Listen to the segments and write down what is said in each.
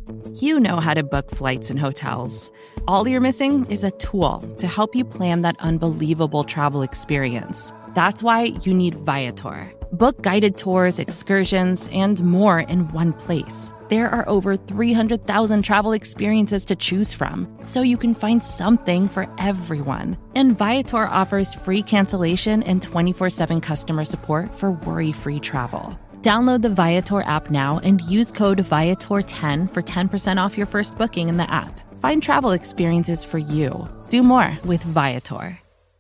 You know how to book flights and hotels. All you're missing is a tool to help you plan that unbelievable travel experience. That's why you need Viator. Book guided tours, excursions, and more in one place. There are over 300,000 travel experiences to choose from, so you can find something for everyone. And Viator offers free cancellation and 24/7 customer support for worry-free travel. Download the Viator app now and use code Viator10 for 10% off your first booking in the app. Find travel experiences for you. Do more with Viator.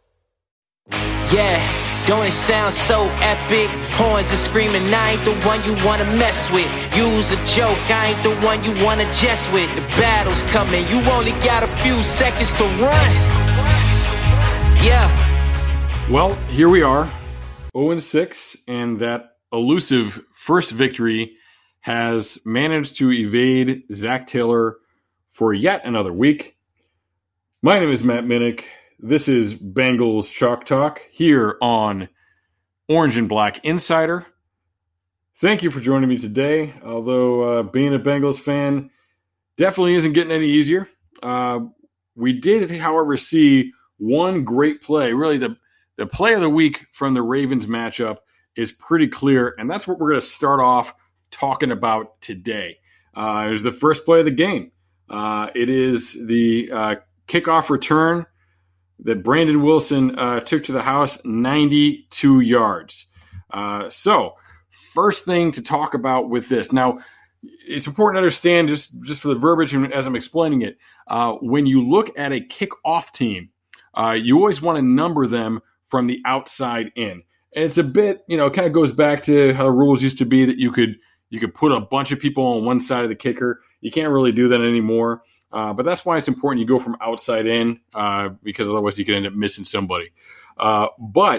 Yeah, don't it sound so epic? Horns are screaming, I ain't the one you wanna mess with. Use a joke, I ain't the one you wanna jest with. The battle's coming, you only got a few seconds to run. Yeah. Well, here we are, 0-6, and that elusive first victory has managed to evade Zach Taylor for yet another week. My name is Matt Minnick. This is Bengals Chalk Talk here on Orange and Black Insider. Thank you for joining me today, although being a Bengals fan definitely isn't getting any easier. We did, however, see one great play. Really, the play of the week from the Ravens matchup is pretty clear, and that's what we're going to start off talking about today. It was the first play of the game. It is the kickoff return that Brandon Wilson took to the house, 92 yards. So, first thing to talk about with this. Now, it's important to understand, just for the verbiage and as I'm explaining it, when you look at a kickoff team, you always want to number them from the outside in. And it's a bit, it kind of goes back to how the rules used to be that you could put a bunch of people on one side of the kicker. You can't really do that anymore. But that's why it's important you go from outside in, because otherwise you could end up missing somebody. So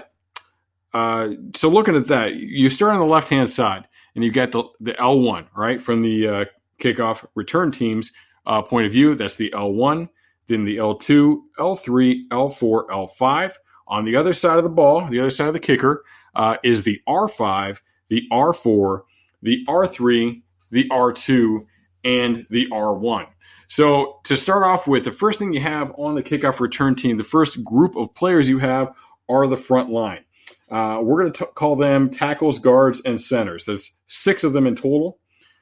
looking at that, you start on the left-hand side, and you've got the L1, right, from the kickoff return team's point of view. That's the L1, then the L2, L3, L4, L5. On the other side of the ball, the other side of the kicker, is the R5, the R4, the R3, the R2, and the R1. So to start off with, the first thing you have on the kickoff return team, the first group of players you have are the front line. We're going to call them tackles, guards, and centers. There's 6 of them in total.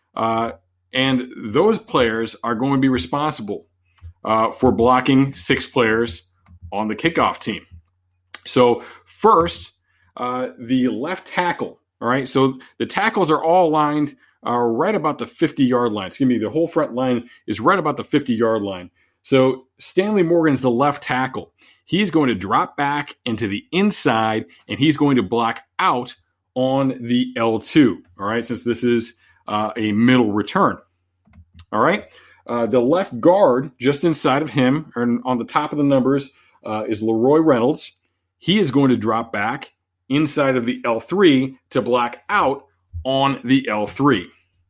And those players are going to be responsible for blocking 6 players on the kickoff team. So first, the left tackle. All right, so the tackles are all lined right about the 50-yard line. Excuse me, the whole front line is right about the 50-yard line. So Stanley Morgan's the left tackle. He's going to drop back into the inside, and he's going to block out on the L2, all right, since this is a middle return. All right, the left guard just inside of him, or on the top of the numbers, is Leroy Reynolds. He is going to drop back inside of the L3 to block out on the L3.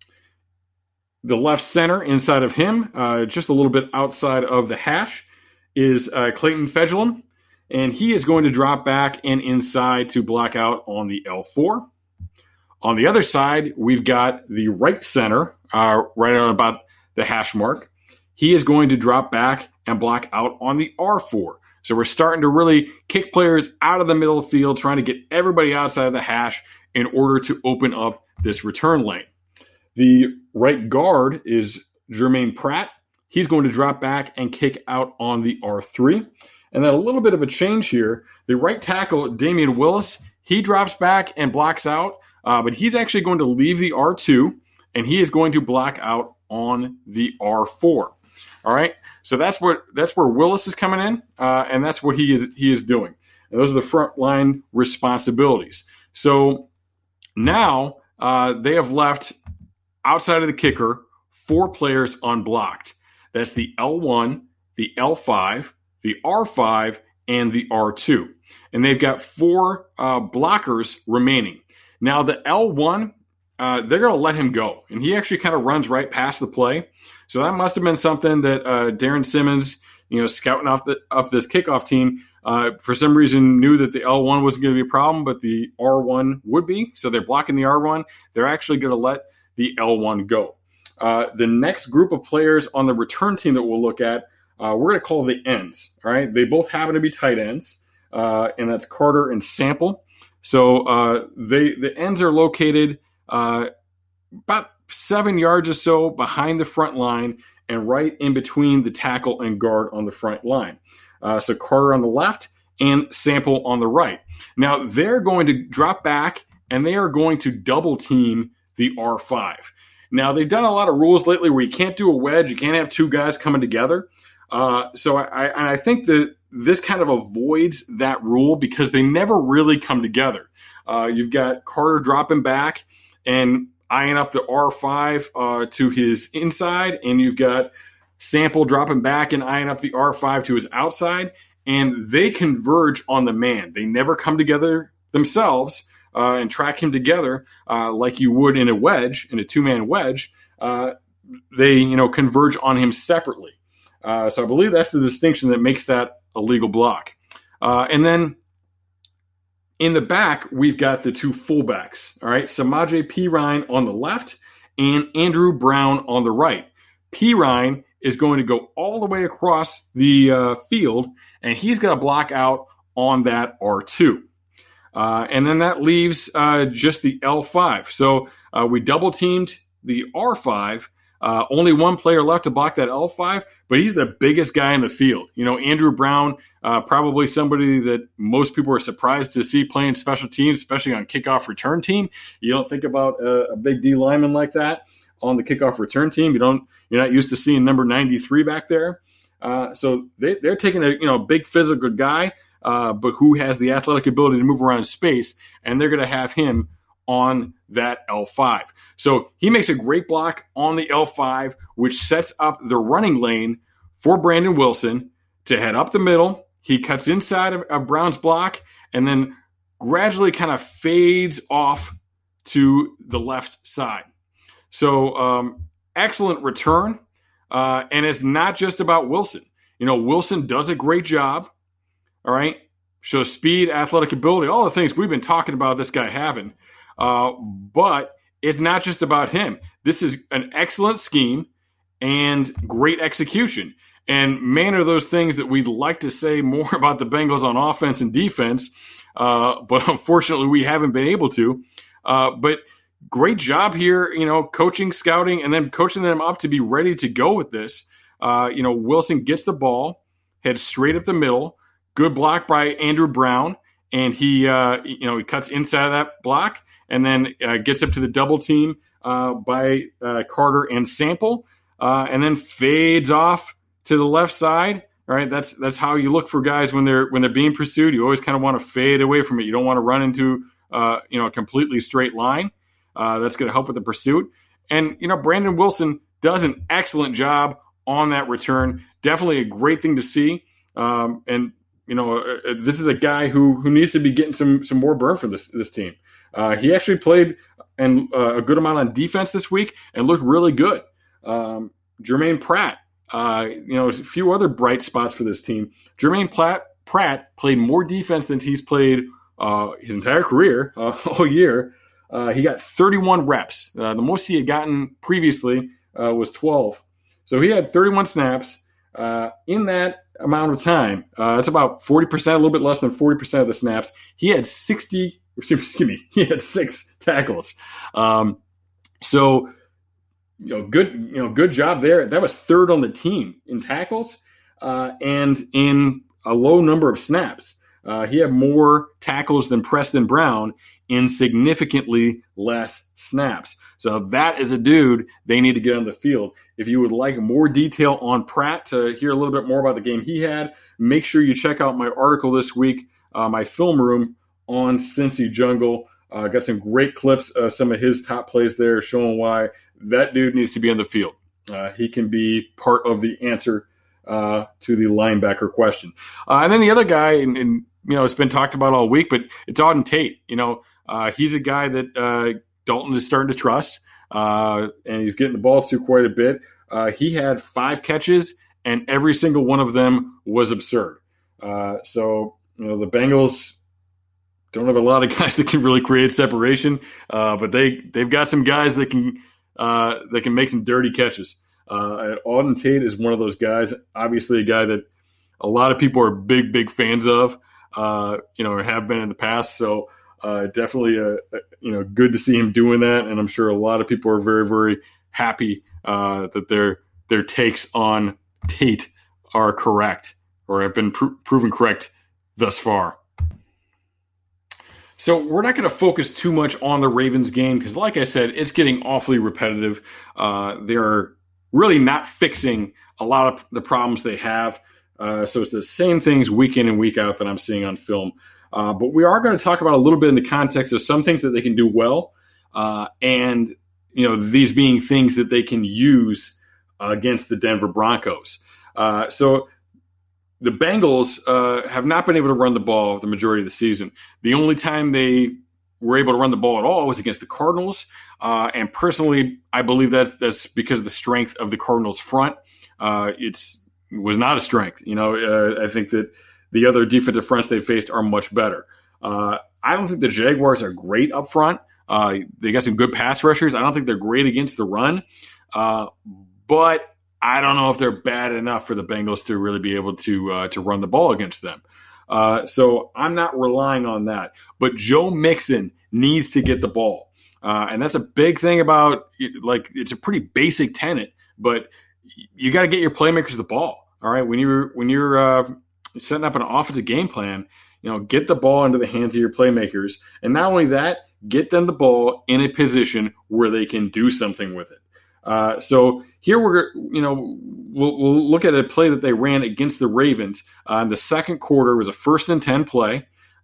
The left center inside of him, just a little bit outside of the hash, is Clayton Fejedelem, and he is going to drop back and inside to block out on the L4. On the other side, we've got the right center, right on about the hash mark. He is going to drop back and block out on the R4. So we're starting to really kick players out of the middle of the field, trying to get everybody outside of the hash in order to open up this return lane. The right guard is Jermaine Pratt. He's going to drop back and kick out on the R3. And then a little bit of a change here. The right tackle, Damian Willis, he drops back and blocks out, but he's actually going to leave the R2, and he is going to block out on the R4. All right, so that's where Willis is coming in, and that's what he is doing. And those are the front line responsibilities. So now they have left outside of the kicker 4 players unblocked. That's the L1, the L5, the R5, and the R2, and they've got 4 blockers remaining. Now the L1, they're going to let him go, and he actually kind of runs right past the play. So that must have been something that Darren Simmons, scouting up this kickoff team, for some reason knew that the L1 wasn't going to be a problem, but the R1 would be. So they're blocking the R1. They're actually going to let the L1 go. The next group of players on the return team that we'll look at, we're going to call the ends. All right, they both happen to be tight ends, and that's Carter and Sample. So the ends are located about 7 yards or so behind the front line and right in between the tackle and guard on the front line. So Carter on the left and Sample on the right. Now they're going to drop back and they are going to double team the R5. Now they've done a lot of rules lately where you can't do a wedge, you can't have two guys coming together. So I think that this kind of avoids that rule because they never really come together. You've got Carter dropping back and eyeing up the R5 to his inside, and you've got Sample dropping back and eyeing up the R5 to his outside, and they converge on the man. They never come together themselves and track him together like you would in a wedge, in a two-man wedge. They converge on him separately. So I believe that's the distinction that makes that a legal block. And then in the back, we've got the two fullbacks. All right, Samaje Perine on the left and Andrew Brown on the right. Perine is going to go all the way across the field, and he's going to block out on that R2. And then that leaves just the L5. So we double teamed the R5. Only one player left to block that L5, but he's the biggest guy in the field. Andrew Brown, probably somebody that most people are surprised to see playing special teams, especially on kickoff return team. You don't think about a big D lineman like that on the kickoff return team. You're not used to seeing number 93 back there. So they're taking a big physical guy, but who has the athletic ability to move around space, and they're going to have him on that L5. So he makes a great block on the L5, which sets up the running lane for Brandon Wilson to head up the middle. He cuts inside of Brown's block and then gradually kind of fades off to the left side. So excellent return. And it's not just about Wilson. Wilson does a great job. All right. Shows speed, athletic ability, all the things we've been talking about this guy having. But it's not just about him. This is an excellent scheme and great execution. And man, are those things that we'd like to say more about the Bengals on offense and defense. But unfortunately, we haven't been able to. But great job here, coaching, scouting, and then coaching them up to be ready to go with this. Wilson gets the ball, heads straight up the middle. Good block by Andrew Brown. And he cuts inside of that block and then gets up to the double team by Carter and Sample, and then fades off to the left side. All right, that's how you look for guys when they're being pursued. You always kind of want to fade away from it. You don't want to run into a completely straight line. That's going to help with the pursuit. And Brandon Wilson does an excellent job on that return. Definitely a great thing to see. This is a guy who needs to be getting some more burn for this team. He actually played a good amount on defense this week and looked really good. Jermaine Pratt, a few other bright spots for this team. Jermaine Pratt played more defense than he's played his entire career, all year. He got 31 reps. The most he had gotten previously was 12. So he had 31 snaps. In that amount of time, it's about 40%, a little bit less than 40% of the snaps. He had 6 tackles. Good job there. That was third on the team in tackles and in a low number of snaps. He had more tackles than Preston Brown in significantly less snaps. So that is a dude they need to get on the field. If you would like more detail on Pratt to hear a little bit more about the game he had, make sure you check out my article this week, my film room on Cincy Jungle. Got some great clips, some of his top plays there showing why that dude needs to be on the field. He can be part of the answer to the linebacker question. And then the other guy, and it's been talked about all week, but it's Auden Tate. He's a guy that Dalton is starting to trust, and he's getting the ball through quite a bit. He had 5 catches, and every single one of them was absurd. So the Bengals don't have a lot of guys that can really create separation, but they've got some guys that can that can make some dirty catches. Auden Tate is one of those guys, obviously a guy that a lot of people are big fans of, or have been in the past. So definitely, good to see him doing that. And I'm sure a lot of people are very, very happy that their takes on Tate are correct or have been proven correct thus far. So we're not going to focus too much on the Ravens game because, like I said, it's getting awfully repetitive. They're really not fixing a lot of the problems they have. So it's the same things week in and week out that I'm seeing on film. But we are going to talk about a little bit in the context of some things that they can do well, and these being things that they can use against the Denver Broncos. So the Bengals have not been able to run the ball the majority of the season. The only time they were able to run the ball at all was against the Cardinals. And personally, I believe that's because of the strength of the Cardinals front. It was not a strength. I think that the other defensive fronts they faced are much better. I don't think the Jaguars are great up front. They got some good pass rushers. I don't think they're great against the run. But I don't know if they're bad enough for the Bengals to really be able to run the ball against them. So I'm not relying on that. But Joe Mixon needs to get the ball. And that's a big thing about, it's a pretty basic tenet, but you got to get your playmakers the ball. All right. When you're setting up an offensive game plan, get the ball into the hands of your playmakers. And not only that, get them the ball in a position where they can do something with it. So here we'll look at a play that they ran against the Ravens. In the second quarter, it was a 1st and 10 play.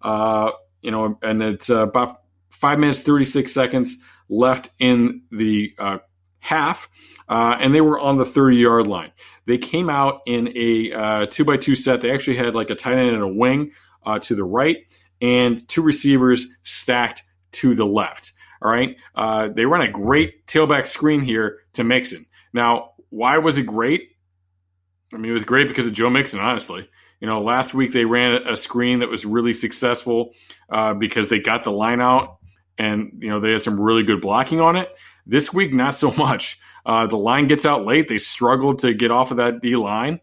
And it's about 5 minutes, 36 seconds left in the half. And they were on the 30-yard line. They came out in a 2x2 set. They actually had like a tight end and a wing to the right and 2 receivers stacked to the left. All right. They run a great tailback screen here to Mixon. Now, why was it great? I mean, it was great because of Joe Mixon, honestly. Last week they ran a screen that was really successful because they got the line out and, they had some really good blocking on it. This week, not so much. The line gets out late. They struggled to get off of that D line.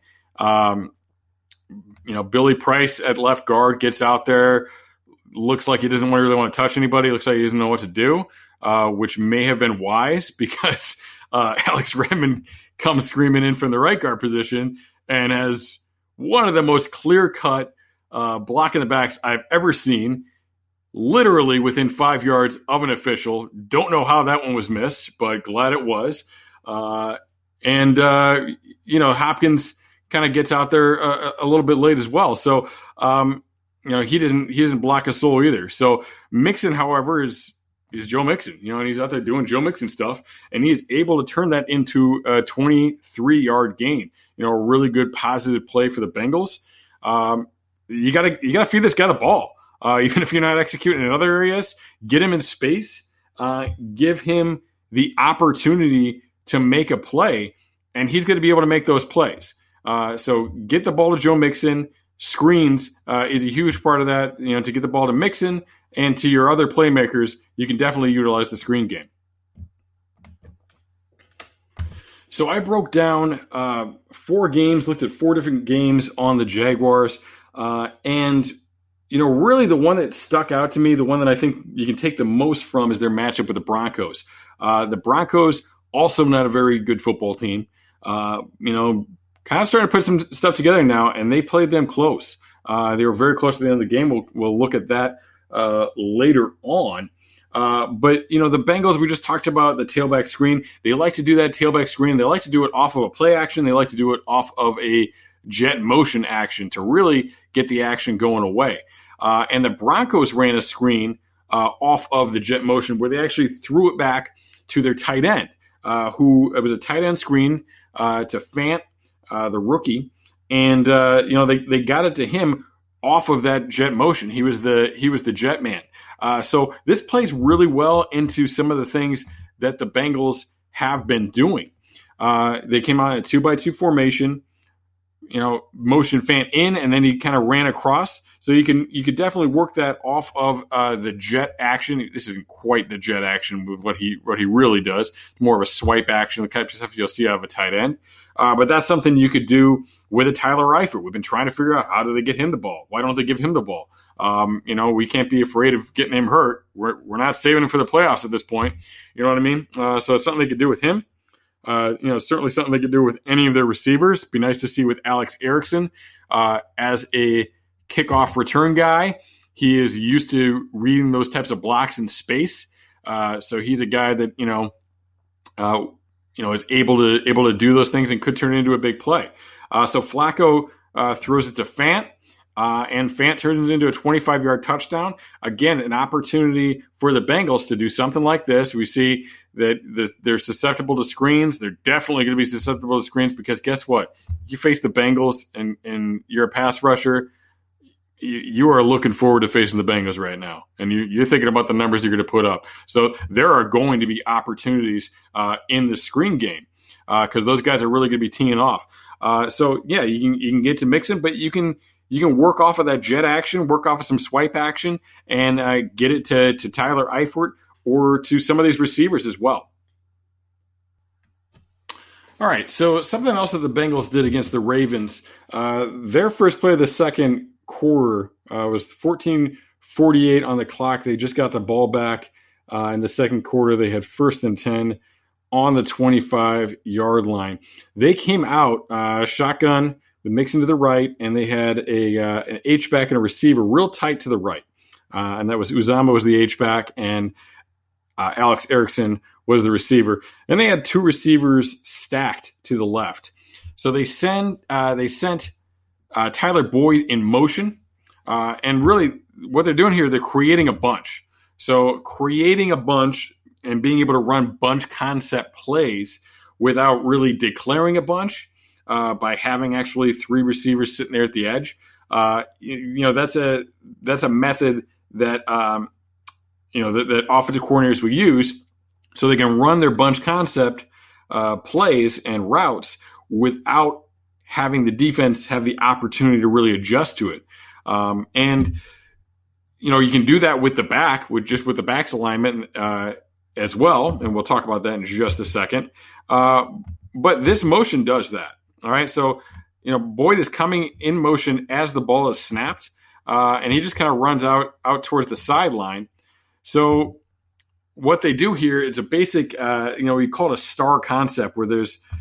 Billy Price at left guard gets out there. Looks like he doesn't really want to touch anybody. Looks like he doesn't know what to do, which may have been wise because Alex Redmond comes screaming in from the right guard position and has one of the most clear-cut block in the backs I've ever seen, literally within 5 yards of an official. Don't know how that one was missed, but glad it was. Hopkins kind of gets out there a little bit late as well. So, he doesn't block a soul either. So Mixon, however, is Joe Mixon, and he's out there doing Joe Mixon stuff, and he is able to turn that into a 23-yard gain. A really good positive play for the Bengals. You gotta feed this guy the ball, even if you're not executing in other areas. Get him in space, give him the opportunity to make a play, and he's going to be able to make those plays. So get the ball to Joe Mixon. Screens is a huge part of that. To get the ball to Mixon and to your other playmakers, you can definitely utilize the screen game. So I broke down 4 games, looked at 4 different games on the Jaguars, and really the one that stuck out to me, the one that I think you can take the most from, is their matchup with the Broncos. The Broncos also not a very good football team. Kind of starting to put some stuff together now, and they played them close. They were very close to the end of the game. We'll look at that later on. But the Bengals, we just talked about the tailback screen. They like to do that tailback screen. They like to do it off of a play action. They like to do it off of a jet motion action to really get the action going away. And the Broncos ran a screen off of the jet motion where they actually threw it back to their tight end, who it was a tight end screen to Fant, the rookie, and they got it to him off of that jet motion. He was the jet man. So this plays really well into some of the things that the Bengals have been doing. They came out in a 2x2 formation, motion Fant in, and then he kind of ran across. So you could definitely work that off of the jet action. This isn't quite the jet action with what he really does. More of a swipe action, the type of stuff you'll see out of a tight end. But that's something you could do with a Tyler Eifert. We've been trying to figure out, how do they get him the ball? Why don't they give him the ball? We can't be afraid of getting him hurt. We're not saving him for the playoffs at this point. You know what I mean? So it's something they could do with him. Certainly something they could do with any of their receivers. Be nice to see with Alex Erickson as a kickoff return guy. He is used to reading those types of blocks in space. So he's a guy that, is able to do those things and could turn it into a big play. So Flacco throws it to Fant. And Fant turns it into a 25-yard touchdown. Again, an opportunity for the Bengals to do something like this. We see that they're susceptible to screens. They're definitely going to be susceptible to screens because guess what? You face the Bengals and you're a pass rusher. You are looking forward to facing the Bengals right now. And you're thinking about the numbers you're going to put up. So there are going to be opportunities in the screen game because those guys are really going to be teeing off. You can get to Mixon, but you can work off of that jet action, work off of some swipe action, and get it to Tyler Eifert or to some of these receivers as well. All right, so something else that the Bengals did against the Ravens, their first play of the second quarter was 14:48 on the clock. They just got the ball back in the second quarter. They had 1st and 10 on the 25-yard line. They came out shotgun with Mixon to the right, and they had an H-back and a receiver real tight to the right. And that was Uzomah was the H-back, and Alex Erickson was the receiver. And they had 2 receivers stacked to the left. So they sent Tyler Boyd in motion. And really what they're doing here, they're creating a bunch. So creating a bunch and being able to run bunch concept plays without really declaring a bunch, by having actually 3 receivers sitting there at the edge, that's a method that that offensive coordinators will use so they can run their bunch concept plays and routes without having the defense have the opportunity to really adjust to it. You can do that with the back, with the back's alignment as well, and we'll talk about that in just a second. But this motion does that. All right, so Boyd is coming in motion as the ball is snapped, and he just kind of runs out towards the sideline. So what they do here is a basic, we call it a star concept, where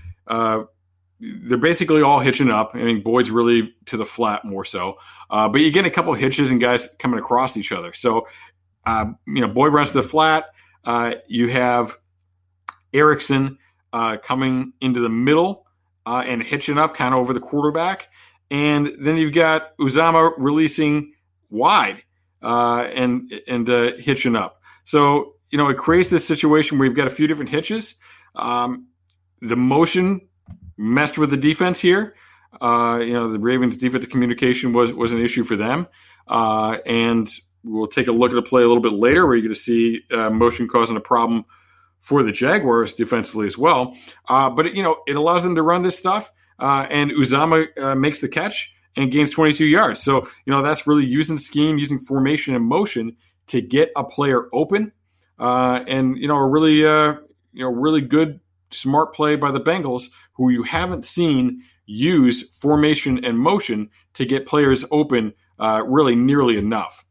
they're basically all hitching up. I mean, Boyd's really to the flat more so, but you get a couple hitches and guys coming across each other. So Boyd runs to the flat. You have Erickson coming into the middle. And hitching up kind of over the quarterback. And then you've got Uzomah releasing wide and hitching up. So, it creates this situation where you've got a few different hitches. The motion messed with the defense here. The Ravens' defensive communication was an issue for them. And we'll take a look at a play a little bit later where you're going to see motion causing a problem for the Jaguars defensively as well. But it allows them to run this stuff, and Uzomah makes the catch and gains 22 yards. So, that's really using scheme, using formation and motion to get a player open. And a really good, smart play by the Bengals, who you haven't seen use formation and motion to get players open really nearly enough.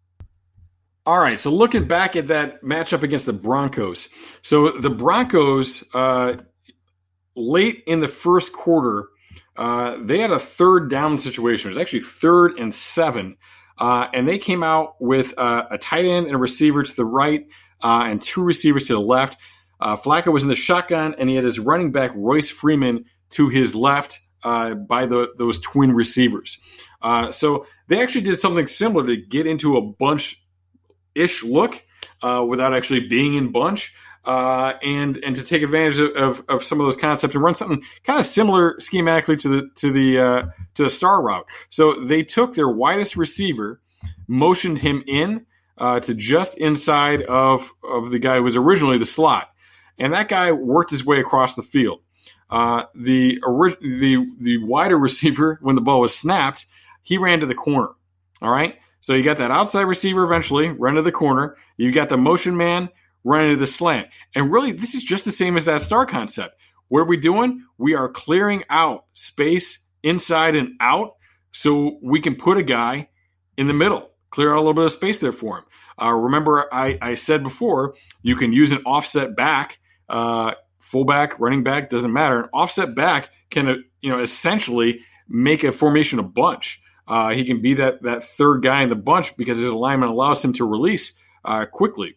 All right, so looking back at that matchup against the Broncos. So the Broncos, late in the first quarter, they had a 3rd down situation. It was actually 3rd and 7. And they came out with a tight end and a receiver to the right and 2 receivers to the left. Flacco was in the shotgun, and he had his running back, Royce Freeman, to his left by those twin receivers. So they actually did something similar to get into a bunch-ish look without actually being in bunch, and to take advantage of some of those concepts and run something kind of similar schematically to the star route. So they took their widest receiver, motioned him in to just inside of the guy who was originally the slot, and that guy worked his way across the field. The wider receiver, when the ball was snapped, he ran to the corner. All right. So you got that outside receiver eventually run to the corner. You got the motion man running to the slant. And really, this is just the same as that star concept. What are we doing? We are clearing out space inside and out so we can put a guy in the middle, clear out a little bit of space there for him. Remember, I said before, you can use an offset back, fullback, running back, doesn't matter. An offset back can, essentially make a formation a bunch. He can be that third guy in the bunch because his alignment allows him to release quickly.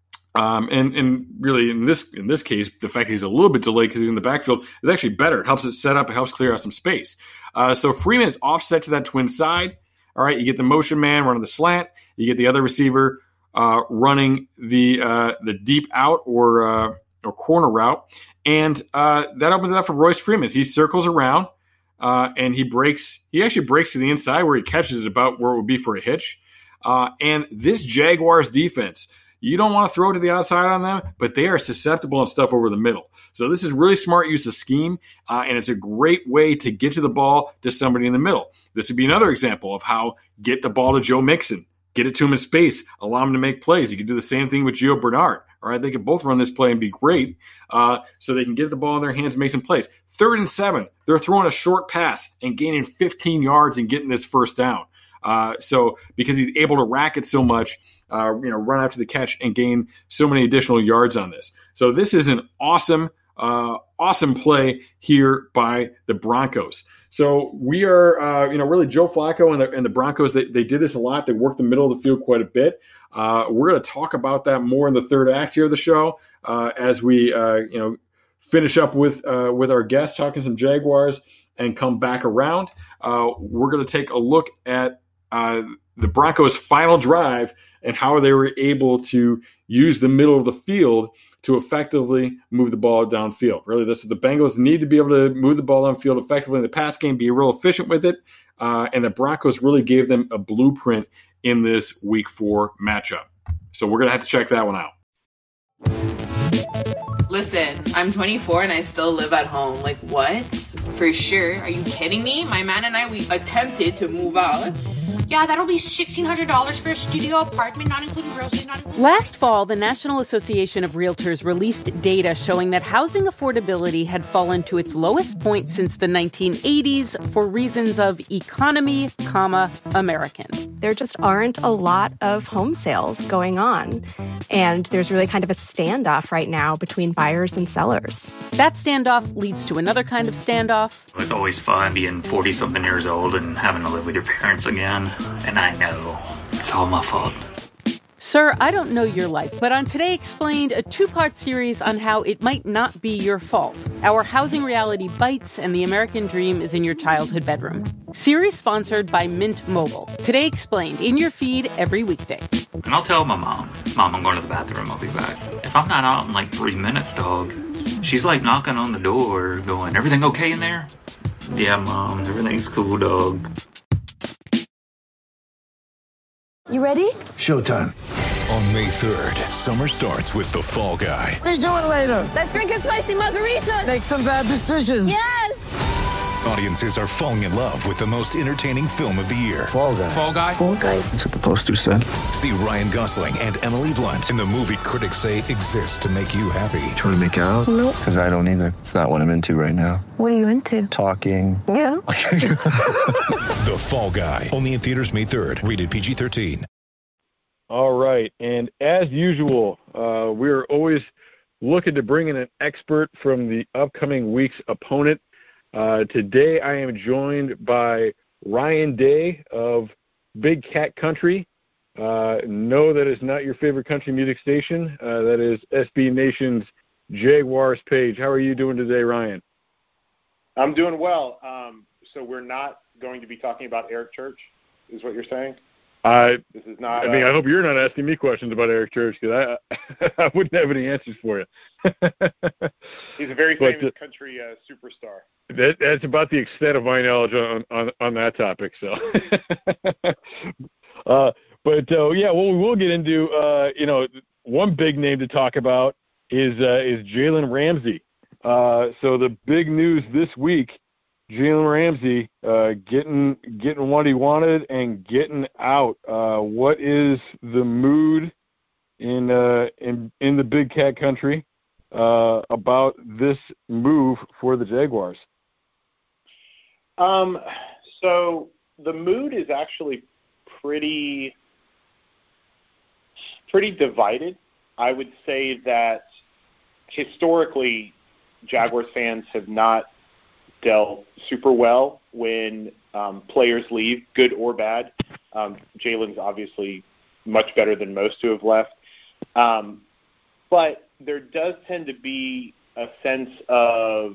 And really in this case, the fact that he's a little bit delayed because he's in the backfield is actually better. It helps it set up. It helps clear out some space. So Freeman is offset to that twin side. All right, you get the motion man running the slant. You get the other receiver running the deep out or corner route, and that opens it up for Royce Freeman. He circles around and he breaks. He actually breaks to the inside where he catches it about where it would be for a hitch. And this Jaguars defense, you don't want to throw to the outside on them, but they are susceptible and stuff over the middle. So this is really smart use of scheme, and it's a great way to get to the ball to somebody in the middle. This would be another example of how get the ball to Joe Mixon, get it to him in space, allow him to make plays. You can do the same thing with Gio Bernard. All right, they can both run this play and be great, so they can get the ball in their hands and make some plays. 3rd and 7, they're throwing a short pass and gaining 15 yards and getting this first down. So because he's able to rack it so much, run after the catch and gain so many additional yards on this. So this is an awesome play here by the Broncos. So we are, really Joe Flacco and the Broncos, they did this a lot. They worked the middle of the field quite a bit. We're going to talk about that more in the third act here of the show as we, finish up with our guests, talking some Jaguars and come back around. We're going to take a look at the Broncos' final drive and how they were able to use the middle of the field to effectively move the ball downfield. Really, this is the Bengals need to be able to move the ball downfield effectively in the pass game, be real efficient with it, and the Broncos really gave them a blueprint in this Week 4 matchup. So we're going to have to check that one out. Listen, I'm 24 and I still live at home. Like, what? For sure. Are you kidding me? My man and I, we attempted to move out. Yeah, that'll be $1,600 for a studio apartment, not including groceries, not including... Last fall, the National Association of Realtors released data showing that housing affordability had fallen to its lowest point since the 1980s for reasons of economy, American. There just aren't a lot of home sales going on. And there's really kind of a standoff right now between buyers and sellers. That standoff leads to another kind of standoff. It's always fun being 40-something years old and having to live with your parents again. And I know it's all my fault. Sir, I don't know your life, but on Today Explained, a 2-part series on how it might not be your fault. Our housing reality bites and the American dream is in your childhood bedroom. Series sponsored by Mint Mobile. Today Explained, in your feed every weekday. And I'll tell my mom, I'm going to the bathroom, I'll be back. If I'm not out in like 3 minutes, dog, she's like knocking on the door going, everything okay in there? Yeah, Mom, everything's cool, dog. You ready? Showtime. On May 3rd, summer starts with The Fall Guy. Let's do it later. Let's drink a spicy margarita. Make some bad decisions. Yes. Audiences are falling in love with the most entertaining film of the year. Fall Guy. Fall Guy? Fall Guy. That's what the poster said. See Ryan Gosling and Emily Blunt in the movie critics say exists to make you happy. Trying to make it out? Nope. Because I don't either. It's not what I'm into right now. What are you into? Talking. Yeah. The Fall Guy. Only in theaters May 3rd. Rated PG-13. All right. And as usual, we're always looking to bring in an expert from the upcoming week's opponent. Today I am joined by Ryan Day of Big Cat Country. No, that is not your favorite country music station. That is SB Nation's Jaguars page. How are you doing today, Ryan? I'm doing well. So we're not going to be talking about Eric Church, is what you're saying? This is not. I hope you're not asking me questions about Eric Church because I wouldn't have any answers for you. He's a very famous country superstar. That's about the extent of my knowledge on that topic. So, what we will get into, one big name to talk about is Jalen Ramsey. So the big news this week Jalen Ramsey getting what he wanted and getting out. What is the mood in the Big Cat Country about this move for the Jaguars? So the mood is actually pretty divided. I would say that historically, Jaguars fans have not dealt super well when players leave, good or bad. Jalen's obviously much better than most who have left. But there does tend to be a sense of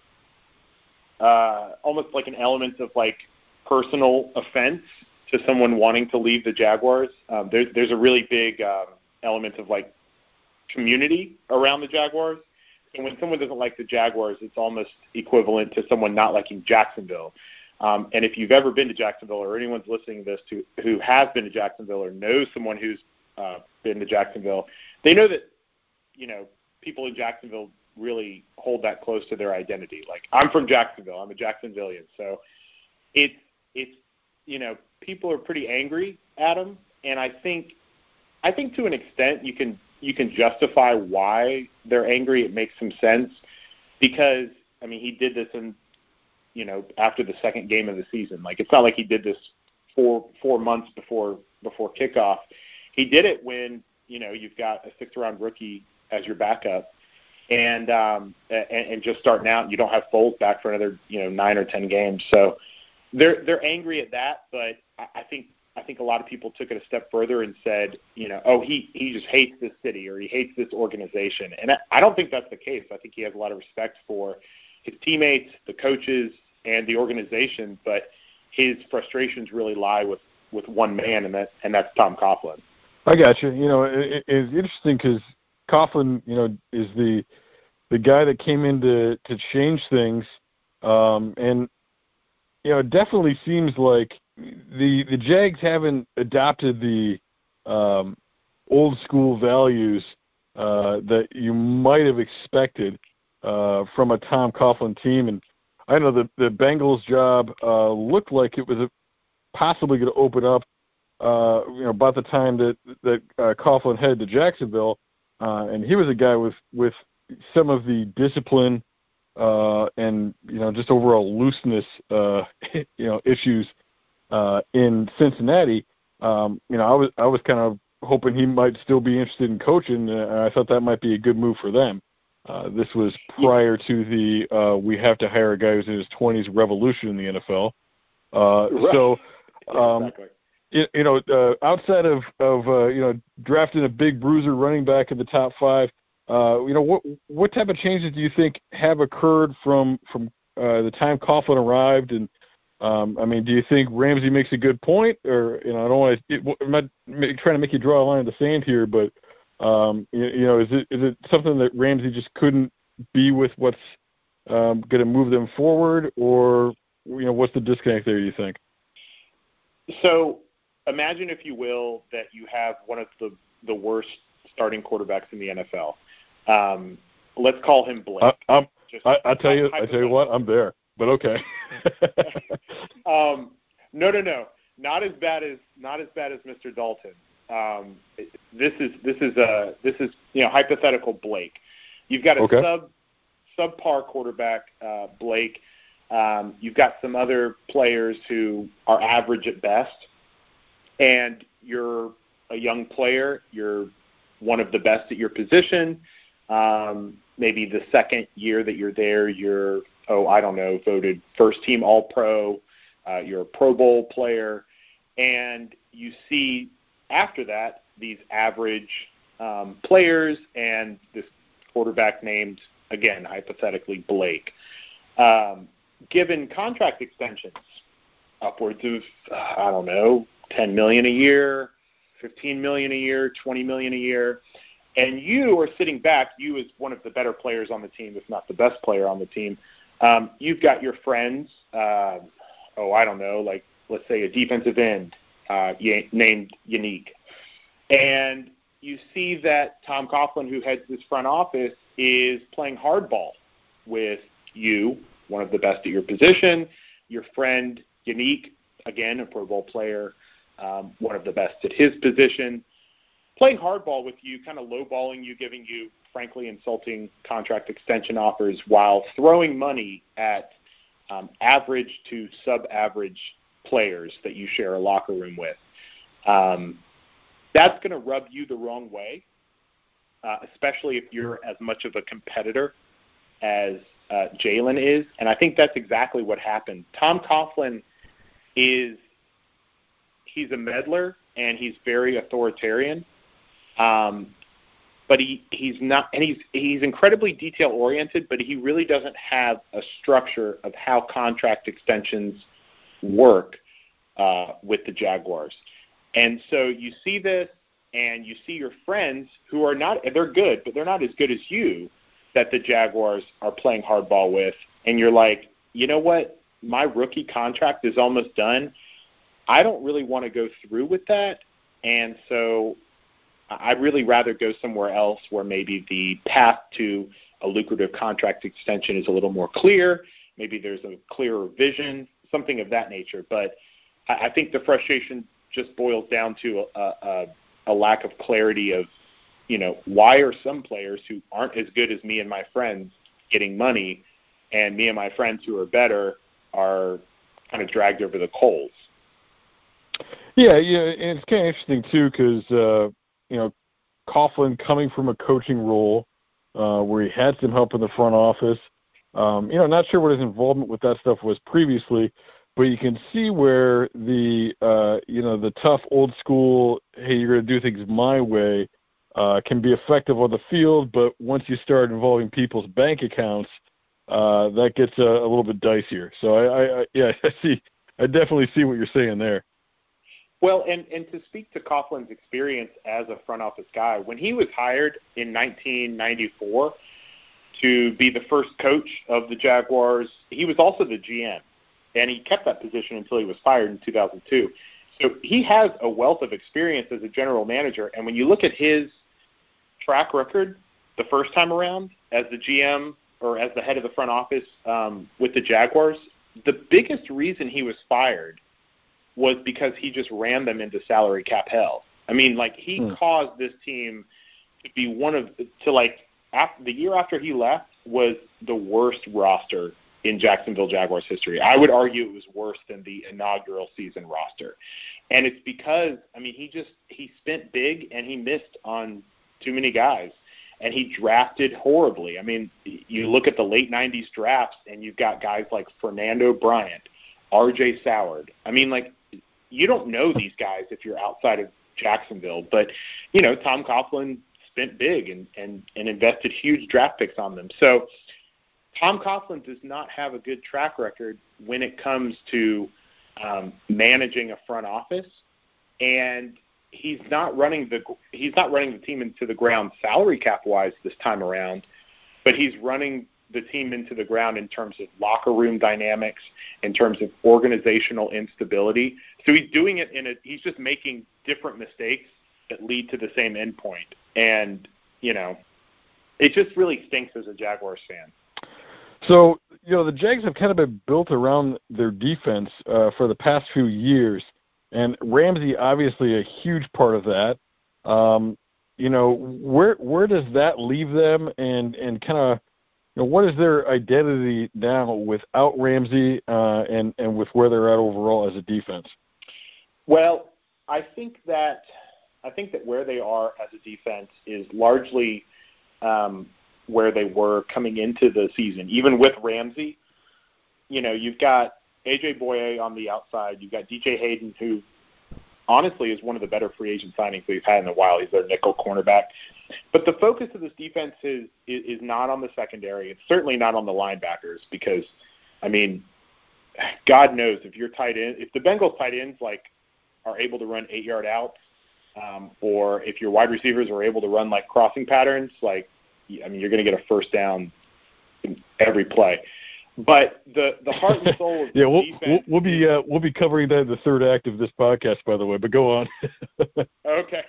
almost like an element of like personal offense to someone wanting to leave the Jaguars. There's a really big element of like community around the Jaguars. And when someone doesn't like the Jaguars, it's almost equivalent to someone not liking Jacksonville. And if you've ever been to Jacksonville, or anyone's listening to this who has been to Jacksonville or knows someone who's been to Jacksonville, they know that, you know, people in Jacksonville really hold that close to their identity. Like, I'm from Jacksonville. I'm a Jacksonvillian. So it's you know, people are pretty angry at him. And I think to an extent you can justify why they're angry. It makes some sense because, I mean, he did this you know, after the second game of the season. Like, it's not like he did this four months before kickoff. He did it when, you know, you've got a sixth-round rookie as your backup and just starting out. You don't have Foles back for another, you know, 9 or 10 games. So they're angry at that, but I think a lot of people took it a step further and said, you know, oh, he just hates this city or he hates this organization. And I don't think that's the case. I think he has a lot of respect for his teammates, the coaches, and the organization, but his frustrations really lie with one man, and that's Tom Coughlin. I got you. You know, it's interesting because Coughlin, you know, is the guy that came in to change things, and you know, it definitely seems like the Jags haven't adopted the old school values that you might have expected from a Tom Coughlin team. And I know the Bengals job looked like it was possibly going to open up, you know, about the time that Coughlin headed to Jacksonville, and he was a guy with some of the discipline and, you know, just overall looseness, you know, issues in Cincinnati. You know, I was kind of hoping he might still be interested in coaching. I thought that might be a good move for them. This was prior to the we have to hire a guy who's in his 20s revolution in the NFL. Right. So, exactly. You know, outside of you know, drafting a big bruiser running back in the top 5, you know, what type of changes do you think have occurred from the time Coughlin arrived? And I mean, do you think Ramsey makes a good point, or, you know, I don't want to, I'm not trying to make you draw a line in the sand here, but you know, is it something that Ramsey just couldn't be with what's going to move them forward, or, you know, what's the disconnect there, you think? So imagine, if you will, that you have one of the worst starting quarterbacks in the NFL. Let's call him Blake. I tell you what, I'm there, but okay. No, not as bad as Mr. Dalton. This is you know, hypothetical Blake. You've got a subpar quarterback, Blake. You've got some other players who are average at best, and you're a young player. You're one of the best at your position. Maybe the second year that you're there, you're, I don't know, voted first team All-Pro. You're a Pro Bowl player, and you see after that these average players and this quarterback named, again, hypothetically, Blake, given contract extensions upwards of, I don't know, $10 million a year, $15 million a year, $20 million a year, and you are sitting back, you as one of the better players on the team, if not the best player on the team. You've got your friends, I don't know, like, let's say a defensive end named Yannick. And you see that Tom Coughlin, who heads this front office, is playing hardball with you one of the best at your position. Your friend, Yannick, again, a Pro Bowl player, one of the best at his position, playing hardball with you, kind of lowballing you, giving you, frankly, insulting contract extension offers while throwing money at average to sub-average players that you share a locker room with. That's going to rub you the wrong way, especially if you're as much of a competitor as Jalen is. And I think that's exactly what happened. Tom Coughlin he's a meddler and he's very authoritarian. But he's not, and he's incredibly detail oriented, but he really doesn't have a structure of how contract extensions work with the Jaguars. And so you see this, and you see your friends who are not, they're good, but they're not as good as you, that the Jaguars are playing hardball with, and you're like, you know what, my rookie contract is almost done. I don't really want to go through with that, and so I'd really rather go somewhere else where maybe the path to a lucrative contract extension is a little more clear. Maybe there's a clearer vision, something of that nature. But I think the frustration just boils down to a lack of clarity of, you know, why are some players who aren't as good as me and my friends getting money, and me and my friends who are better are kind of dragged over the coals. Yeah, and it's kind of interesting, too, because, you know, Coughlin coming from a coaching role where he had some help in the front office. You know, not sure what his involvement with that stuff was previously, but you can see where the, you know, the tough old school, hey, you're going to do things my way, can be effective on the field, but once you start involving people's bank accounts, that gets a little bit dicier. So I definitely see what you're saying there. Well, and to speak to Coughlin's experience as a front office guy, when he was hired in 1994 to be the first coach of the Jaguars, he was also the GM, and he kept that position until he was fired in 2002. So he has a wealth of experience as a general manager, and when you look at his track record the first time around as the GM or as the head of the front office with the Jaguars, the biggest reason he was fired was because he just ran them into salary cap hell. I mean, like, he caused this team to be the year after he left was the worst roster in Jacksonville Jaguars history. I would argue it was worse than the inaugural season roster. And it's because, I mean, he spent big and he missed on too many guys. And he drafted horribly. I mean, you look at the late 90s drafts and you've got guys like Fernando Bryant, R.J. Soward. I mean, like, you don't know these guys if you're outside of Jacksonville. But, you know, Tom Coughlin spent big and invested huge draft picks on them. So Tom Coughlin does not have a good track record when it comes to managing a front office, and he's not running the team into the ground salary cap wise this time around, but he's running the team into the ground in terms of locker room dynamics, in terms of organizational instability. So he's doing it he's just making different mistakes that lead to the same endpoint. And, you know, it just really stinks as a Jaguars fan. So, you know, the Jags have kind of been built around their defense for the past few years, and Ramsey obviously a huge part of that. You know, where does that leave them, and kind of, you know, what is their identity now without Ramsey and with where they're at overall as a defense? Well, I think that where they are as a defense is largely where they were coming into the season. Even with Ramsey, you know, you've got A.J. Boye on the outside. You've got DJ Hayden, who honestly is one of the better free agent signings we've had in a while. He's their nickel cornerback. But the focus of this defense is not on the secondary. It's certainly not on the linebackers because, I mean, God knows if the Bengals tight ends are able to run 8-yard outs, or if your wide receivers are able to run like crossing patterns, you're going to get a first down in every play. But the heart and soul of the defense. We'll be covering that in the third act of this podcast, by the way. But go on. Okay.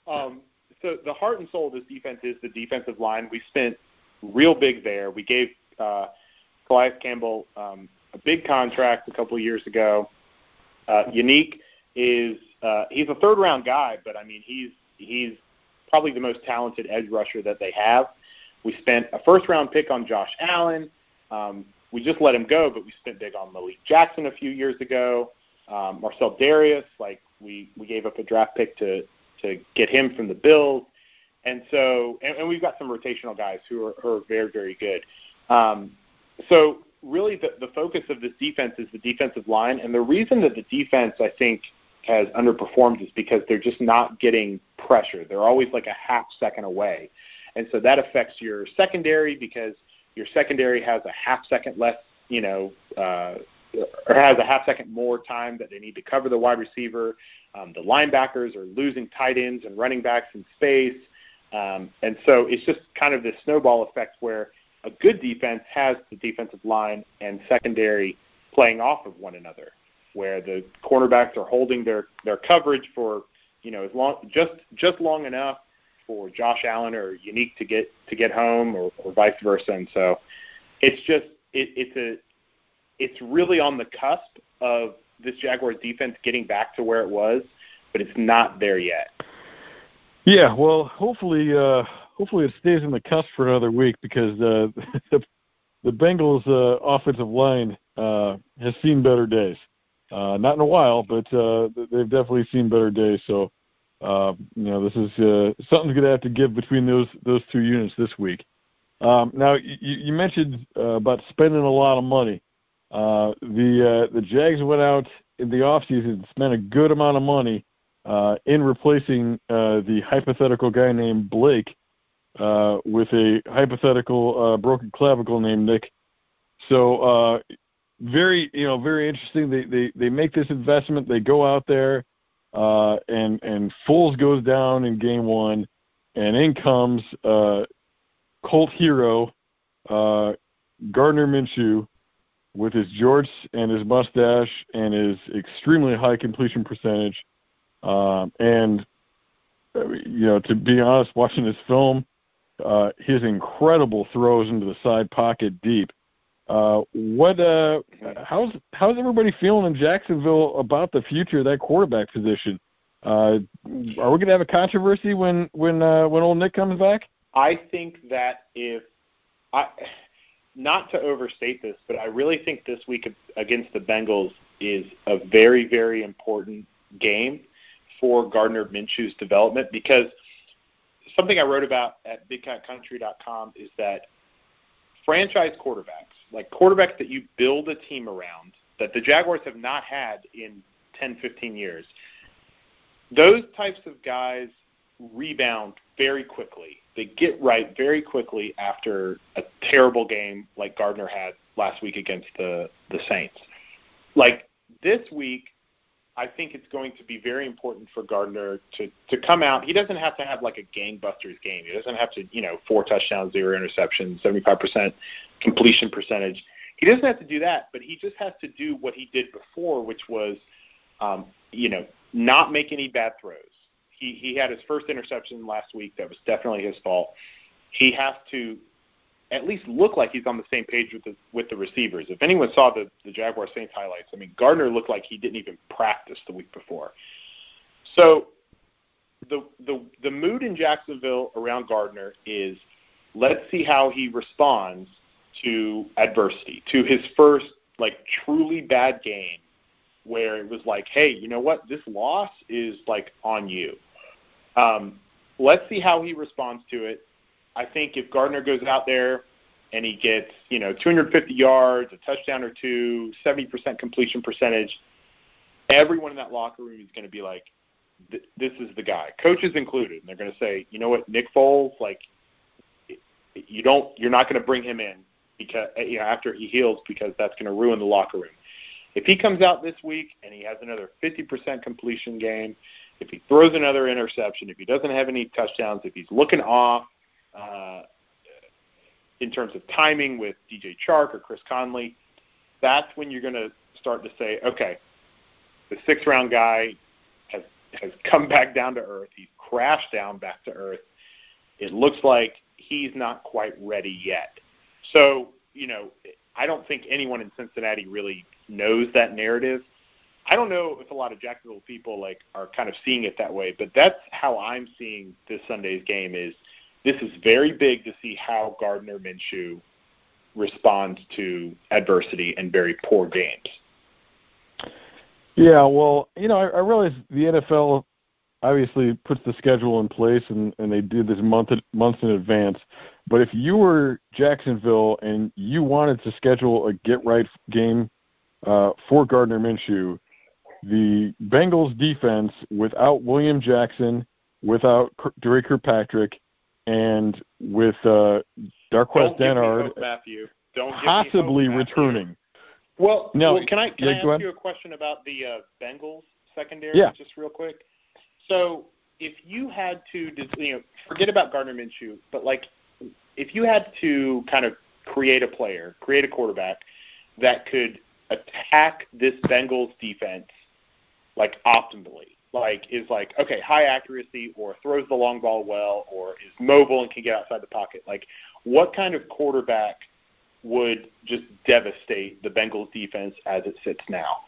So the heart and soul of this defense is the defensive line. We spent real big there. We gave Calais Campbell, a big contract a couple of years ago. Unique is he's a third-round guy, but, I mean, he's probably the most talented edge rusher that they have. We spent a first-round pick on Josh Allen. We just let him go, but we spent big on Malik Jackson a few years ago. Marcel Darius, like we gave up a draft pick to get him from the Bills. And so, and we've got some rotational guys who are very, very good. So really the focus of this defense is the defensive line. And the reason that the defense, I think, has underperformed is because they're just not getting pressure. They're always like a half second away. And so that affects your secondary because your secondary has a half second less, or has a half second more time that they need to cover the wide receiver. The linebackers are losing tight ends and running backs in space. And so it's just kind of this snowball effect where a good defense has the defensive line and secondary playing off of one another, where the cornerbacks are holding their coverage for, as long, just long enough for Josh Allen or Unique to get home or vice versa. And so it's just it's really on the cusp of this Jaguars defense getting back to where it was, but it's not there yet. Yeah, well, hopefully it stays in the cusp for another week because the Bengals' offensive line has seen better days. Not in a while, but they've definitely seen better days. So, this is something's going to have to give between those two units this week. Now, you mentioned about spending a lot of money. The Jags went out in the offseason and spent a good amount of money in replacing the hypothetical guy named Blake with a hypothetical broken clavicle named Nick. So very interesting. They make this investment. They go out there and Foles goes down in game one, and in comes cult hero Gardner Minshew with his jorts and his mustache and his extremely high completion percentage. And to be honest, watching this film, his incredible throws into the side pocket deep. How's everybody feeling in Jacksonville about the future of that quarterback position? Are we going to have a controversy when old Nick comes back? I think that not to overstate this, but I really think this week against the Bengals is a very, very important game for Gardner Minshew's development, because something I wrote about at BigCatCountry.com is that franchise quarterbacks, like quarterbacks that you build a team around, that the Jaguars have not had in 10, 15 years, those types of guys rebound very quickly. They get right very quickly after a terrible game like Gardner had last week against the Saints. Like this week, I think it's going to be very important for Gardner to come out. He doesn't have to have like a gangbusters game. He doesn't have to, 4 touchdowns, 0 interceptions, 75% completion percentage. He doesn't have to do that, but he just has to do what he did before, which was, not make any bad throws. He had his first interception last week. That was definitely his fault. He has to at least look like he's on the same page with the receivers. If anyone saw the Jaguar Saints highlights, I mean, Gardner looked like he didn't even practice the week before. So the mood in Jacksonville around Gardner is, let's see how he responds to adversity, to his first like truly bad game where it was like, hey, you know what? This loss is like on you. Let's see how he responds to it. I think if Gardner goes out there and he gets, 250 yards, a touchdown or two, 70% completion percentage, everyone in that locker room is going to be like, this is the guy, coaches included. And they're going to say, you know what, Nick Foles, like, you're not going to bring him in because after he heals, because that's going to ruin the locker room. If he comes out this week and he has another 50% completion game, if he throws another interception, if he doesn't have any touchdowns, if he's looking off in terms of timing with DJ Chark or Chris Conley, that's when you're going to start to say, okay, the 6th-round guy has come back down to earth. He's crashed down back to earth. It looks like he's not quite ready yet. So, I don't think anyone in Cincinnati really knows that narrative. I don't know if a lot of Jacksonville people are kind of seeing it that way, but that's how I'm seeing this Sunday's game. Is this is very big to see how Gardner Minshew responds to adversity and very poor games. Yeah, well, I realize the NFL obviously puts the schedule in place, and they do this months in advance. But if you were Jacksonville and you wanted to schedule a get-right game for Gardner Minshew, the Bengals defense, without William Jackson, without DeRay Kirkpatrick, and with Darqueze Dennard possibly returning. Well, can I ask you a question about the Bengals secondary just real quick? So if you had to, forget about Gardner Minshew, but if you had to kind of create a quarterback that could attack this Bengals defense optimally, high accuracy or throws the long ball well or is mobile and can get outside the pocket, what kind of quarterback would just devastate the Bengals defense as it sits now?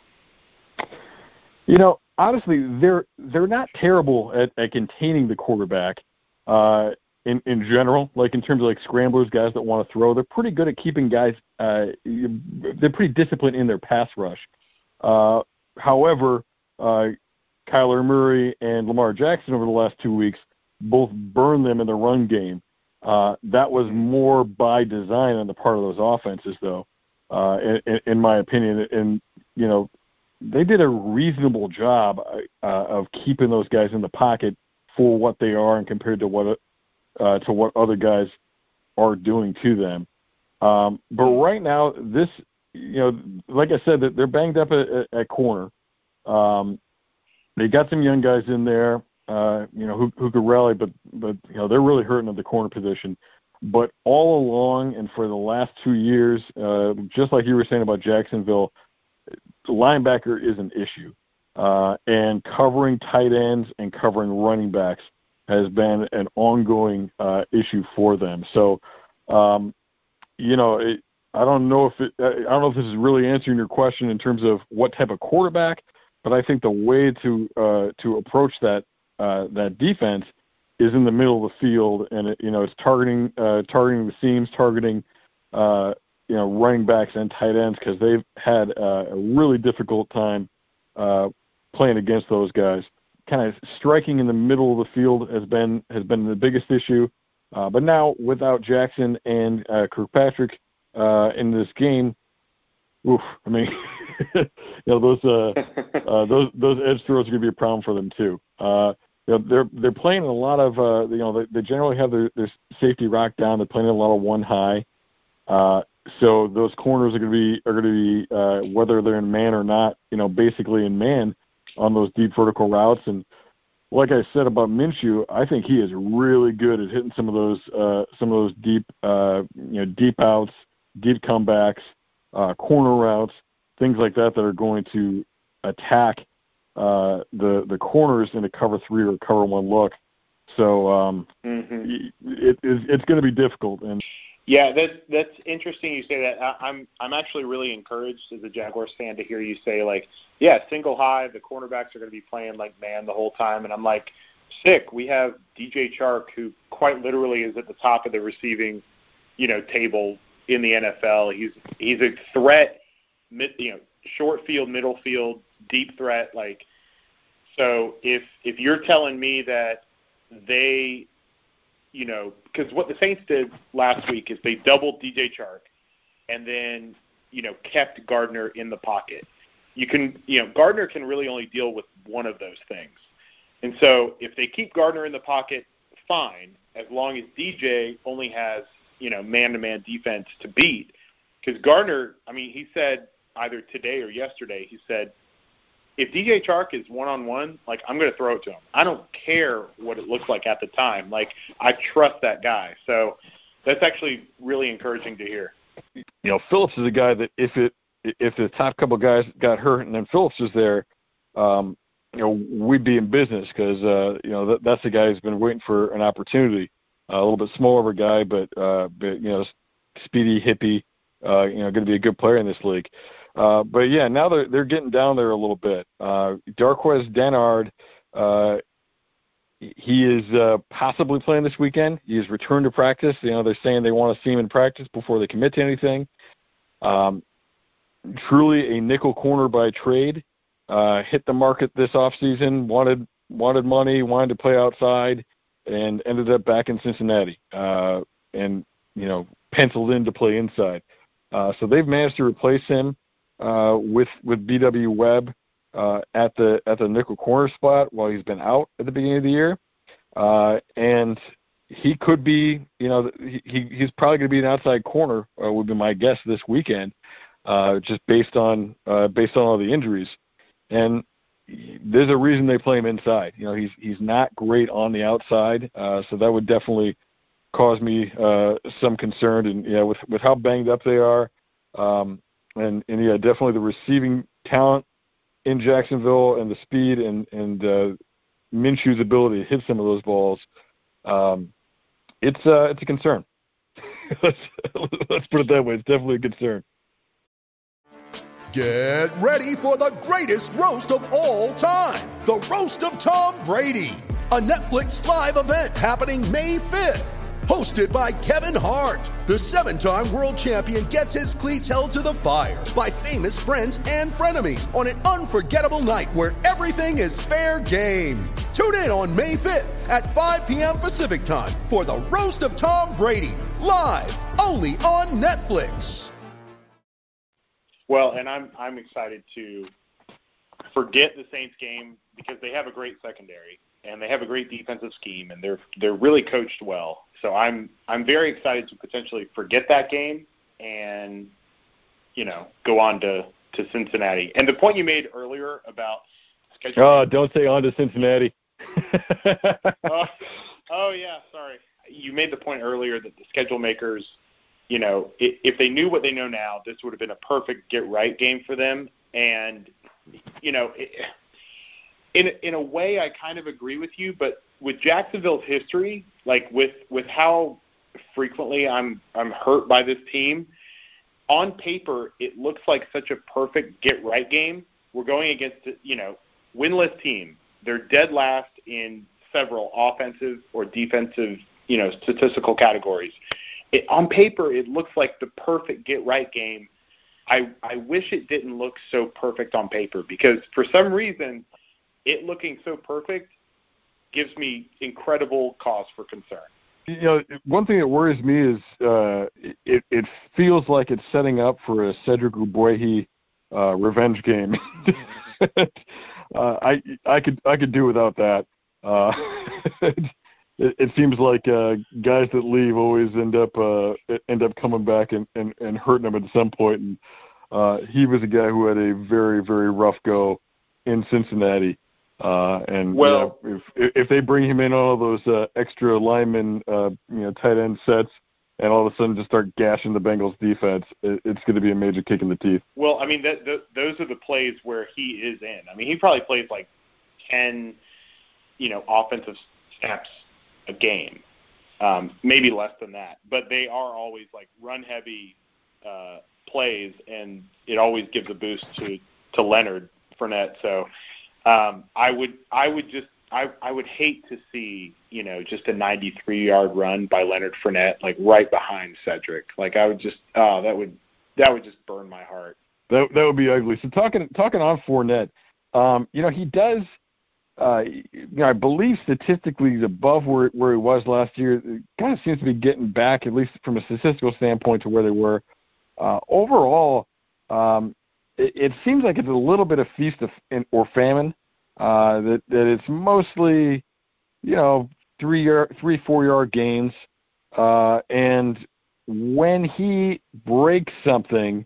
Honestly, they're not terrible at containing the quarterback in general. In terms of scramblers, guys that want to throw, they're pretty good at keeping guys. They're pretty disciplined in their pass rush. However, Kyler Murray and Lamar Jackson over the last 2 weeks both burned them in the run game. That was more by design on the part of those offenses, though, in my opinion. And they did a reasonable job of keeping those guys in the pocket for what they are and compared to what other guys are doing to them. But right now, this, like I said, they're banged up at corner. They got some young guys in there, who could rally, but they're really hurting at the corner position. But all along and for the last 2 years, just like you were saying about Jacksonville, linebacker is an issue, and covering tight ends and covering running backs has been an ongoing issue for them. So, I don't know if this is really answering your question in terms of what type of quarterback, but I think the way to approach that defense is in the middle of the field, and it's targeting the seams, targeting running backs and tight ends, because they've had a really difficult time playing against those guys. Kind of striking in the middle of the field has been the biggest issue. But now without Jackson and Kirkpatrick in this game, those edge throws are going to be a problem for them too. They're playing a lot of they generally have their safety rock down. They're playing a lot of one high. So those corners are going to be whether they're in man or not, basically in man on those deep vertical routes. And like I said about Minshew, I think he is really good at hitting some of those deep deep outs, deep comebacks, corner routes, things like that are going to attack the corners in a cover 3 or cover 1 look. So it's going to be difficult. And yeah, that's interesting you say that. I'm actually really encouraged as a Jaguars fan to hear you say, single high, the cornerbacks are going to be playing like man the whole time. And I'm like, sick. We have DJ Chark, who quite literally is at the top of the receiving, table in the NFL. He's a threat, short field, middle field, deep threat. So if you're telling me that they, because what the Saints did last week is they doubled DJ Chark and then, kept Gardner in the pocket. Gardner can really only deal with one of those things. And so if they keep Gardner in the pocket, fine, as long as DJ only has, man-to-man defense to beat. Because Gardner, he said either today or yesterday, he said, if DJ Chark is one-on-one, I'm going to throw it to him. I don't care what it looks like at the time. I trust that guy. So that's actually really encouraging to hear. Phillips is a guy that if the top couple of guys got hurt and then Phillips was there, we'd be in business because, that's the guy who's been waiting for an opportunity. A little bit smaller of a guy, but speedy, hippie, going to be a good player in this league. But yeah, now they're getting down there a little bit. Darqueze Dennard, he is possibly playing this weekend. He has returned to practice. They're saying they want to see him in practice before they commit to anything. Truly a nickel corner by trade. Hit the market this offseason, wanted money, wanted to play outside, and ended up back in Cincinnati. And penciled in to play inside. So they've managed to replace him with B.W. Webb at the nickel corner spot while he's been out at the beginning of the year. And he could be, he's probably going to be an outside corner, would be my guess this weekend, just based on all the injuries. And there's a reason they play him inside. He's not great on the outside, so that would definitely cause me some concern. And with how banged up they are, and definitely the receiving talent in Jacksonville and the speed and Minshew's ability to hit some of those balls, it's a concern. Let's put it that way. It's definitely a concern. Get ready for the greatest roast of all time, the Roast of Tom Brady, a Netflix live event happening May 5th. Hosted by Kevin Hart, the 7-time world champion gets his cleats held to the fire by famous friends and frenemies on an unforgettable night where everything is fair game. Tune in on May 5th at 5 p.m. Pacific time for the Roast of Tom Brady, live only on Netflix. Well, and I'm excited to forget the Saints game because they have a great secondary and they have a great defensive scheme and they're really coached well. So I'm very excited to potentially forget that game and go on to Cincinnati. And the point you made earlier about scheduling. Oh, don't say on to Cincinnati. Oh yeah, sorry. You made the point earlier that the schedule makers, if they knew what they know now, this would have been a perfect get-right game for them. And, in a way, I kind of agree with you. But with Jacksonville's history, like with how frequently I'm hurt by this team, on paper, it looks like such a perfect get-right game. We're going against, winless team. They're dead last in several offensive or defensive, statistical categories. On paper, it looks like the perfect get-right game. I wish it didn't look so perfect on paper because for some reason, it looking so perfect gives me incredible cause for concern. One thing that worries me is it feels like it's setting up for a Cedric Ogbuehi revenge game. I could do without that. It seems like guys that leave always end up coming back and hurting them at some point. And he was a guy who had a very, very rough go in Cincinnati. If they bring him in on all those extra linemen, tight end sets, and all of a sudden just start gashing the Bengals defense, it's going to be a major kick in the teeth. Well, I mean, those are the plays where he is in. I mean, he probably plays like 10, offensive snaps a game, maybe less than that. But they are always like run-heavy plays, and it always gives a boost to Leonard Fournette. So I would hate to see just a 93-yard run by Leonard Fournette like right behind Cedric. Like I would just that would just burn my heart. That would be ugly. So talking on Fournette, he does. I believe statistically he's above where he was last year. It kind of seems to be getting back, at least from a statistical standpoint, to where they were. Overall, it seems like it's a little bit of feast or famine. That it's mostly, 3-4 yard gains. And when he breaks something,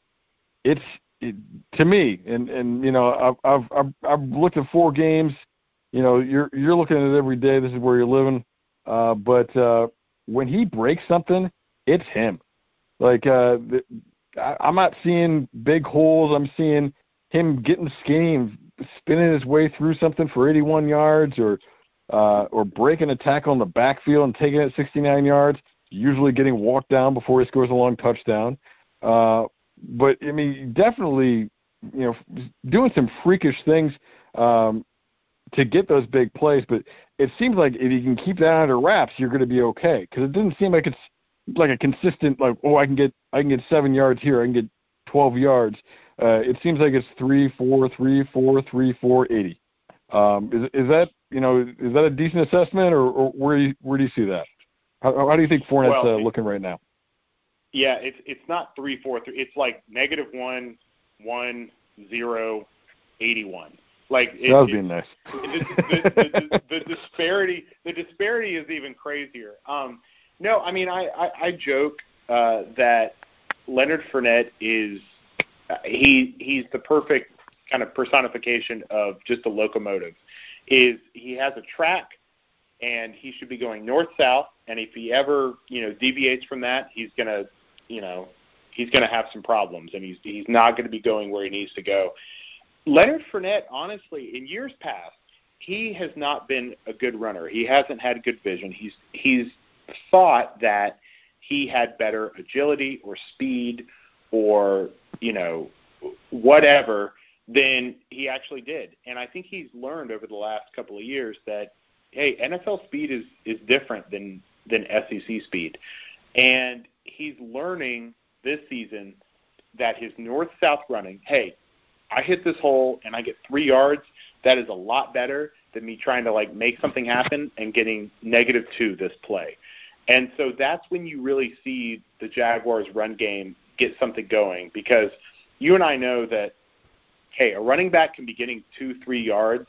to me, and I've looked at 4 games. You're looking at it every day. This is where you're living. But when he breaks something, it's him. Like I'm not seeing big holes. I'm seeing him getting skinny and spinning his way through something for 81 yards, or breaking a tackle in the backfield and taking it 69 yards. Usually getting walked down before he scores a long touchdown. But, I mean, definitely, doing some freakish things to get those big plays. But it seems like if you can keep that under wraps, you're going to be okay. Because it doesn't seem like it's like a consistent, like, I can get 7 yards here, I can get 12 yards. It seems like it's 3-4, 3-4, 3-4, 80. Is that a decent assessment, or where do you see that? How do you think Fournette's looking right now? Yeah, it's not 3-4. It's like -1, 1, 0, 81. Like that would be nice. The disparity is even crazier. No, I mean I joke that Leonard Fournette is he's the perfect kind of personification of just a locomotive. He has a track, and he should be going north-south, and if he ever deviates from that, he's gonna have some problems, and he's not going to be going where he needs to go. Leonard Fournette, honestly, in years past, he has not been a good runner. He hasn't had good vision. He's thought that he had better agility or speed or whatever than he actually did. And I think he's learned over the last couple of years that, hey, NFL speed is different than SEC speed. And he's learning this season that his north-south running, hey, I hit this hole and I get 3 yards, that is a lot better than me trying to make something happen and getting -2 this play. And so that's when you really see the Jaguars' run game get something going, because you and I know that, hey, a running back can be getting 2-3 yards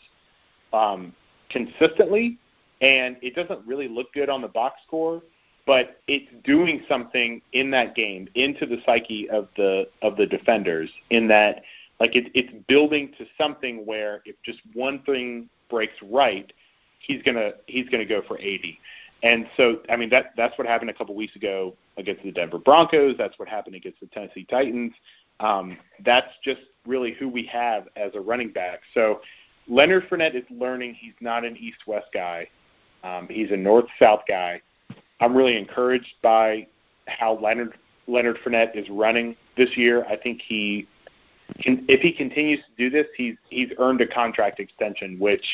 consistently, and it doesn't really look good on the box score, but it's doing something in that game, into the psyche of the defenders, in that it's building to something where if just one thing breaks right, he's gonna go for 80. And so, I mean, that's what happened a couple weeks ago against the Denver Broncos. That's what happened against the Tennessee Titans. That's just really who we have as a running back. So Leonard Fournette is learning he's not an east-west guy. He's a north-south guy. I'm really encouraged by how Leonard Fournette is running this year. I think if he continues to do this, he's earned a contract extension, which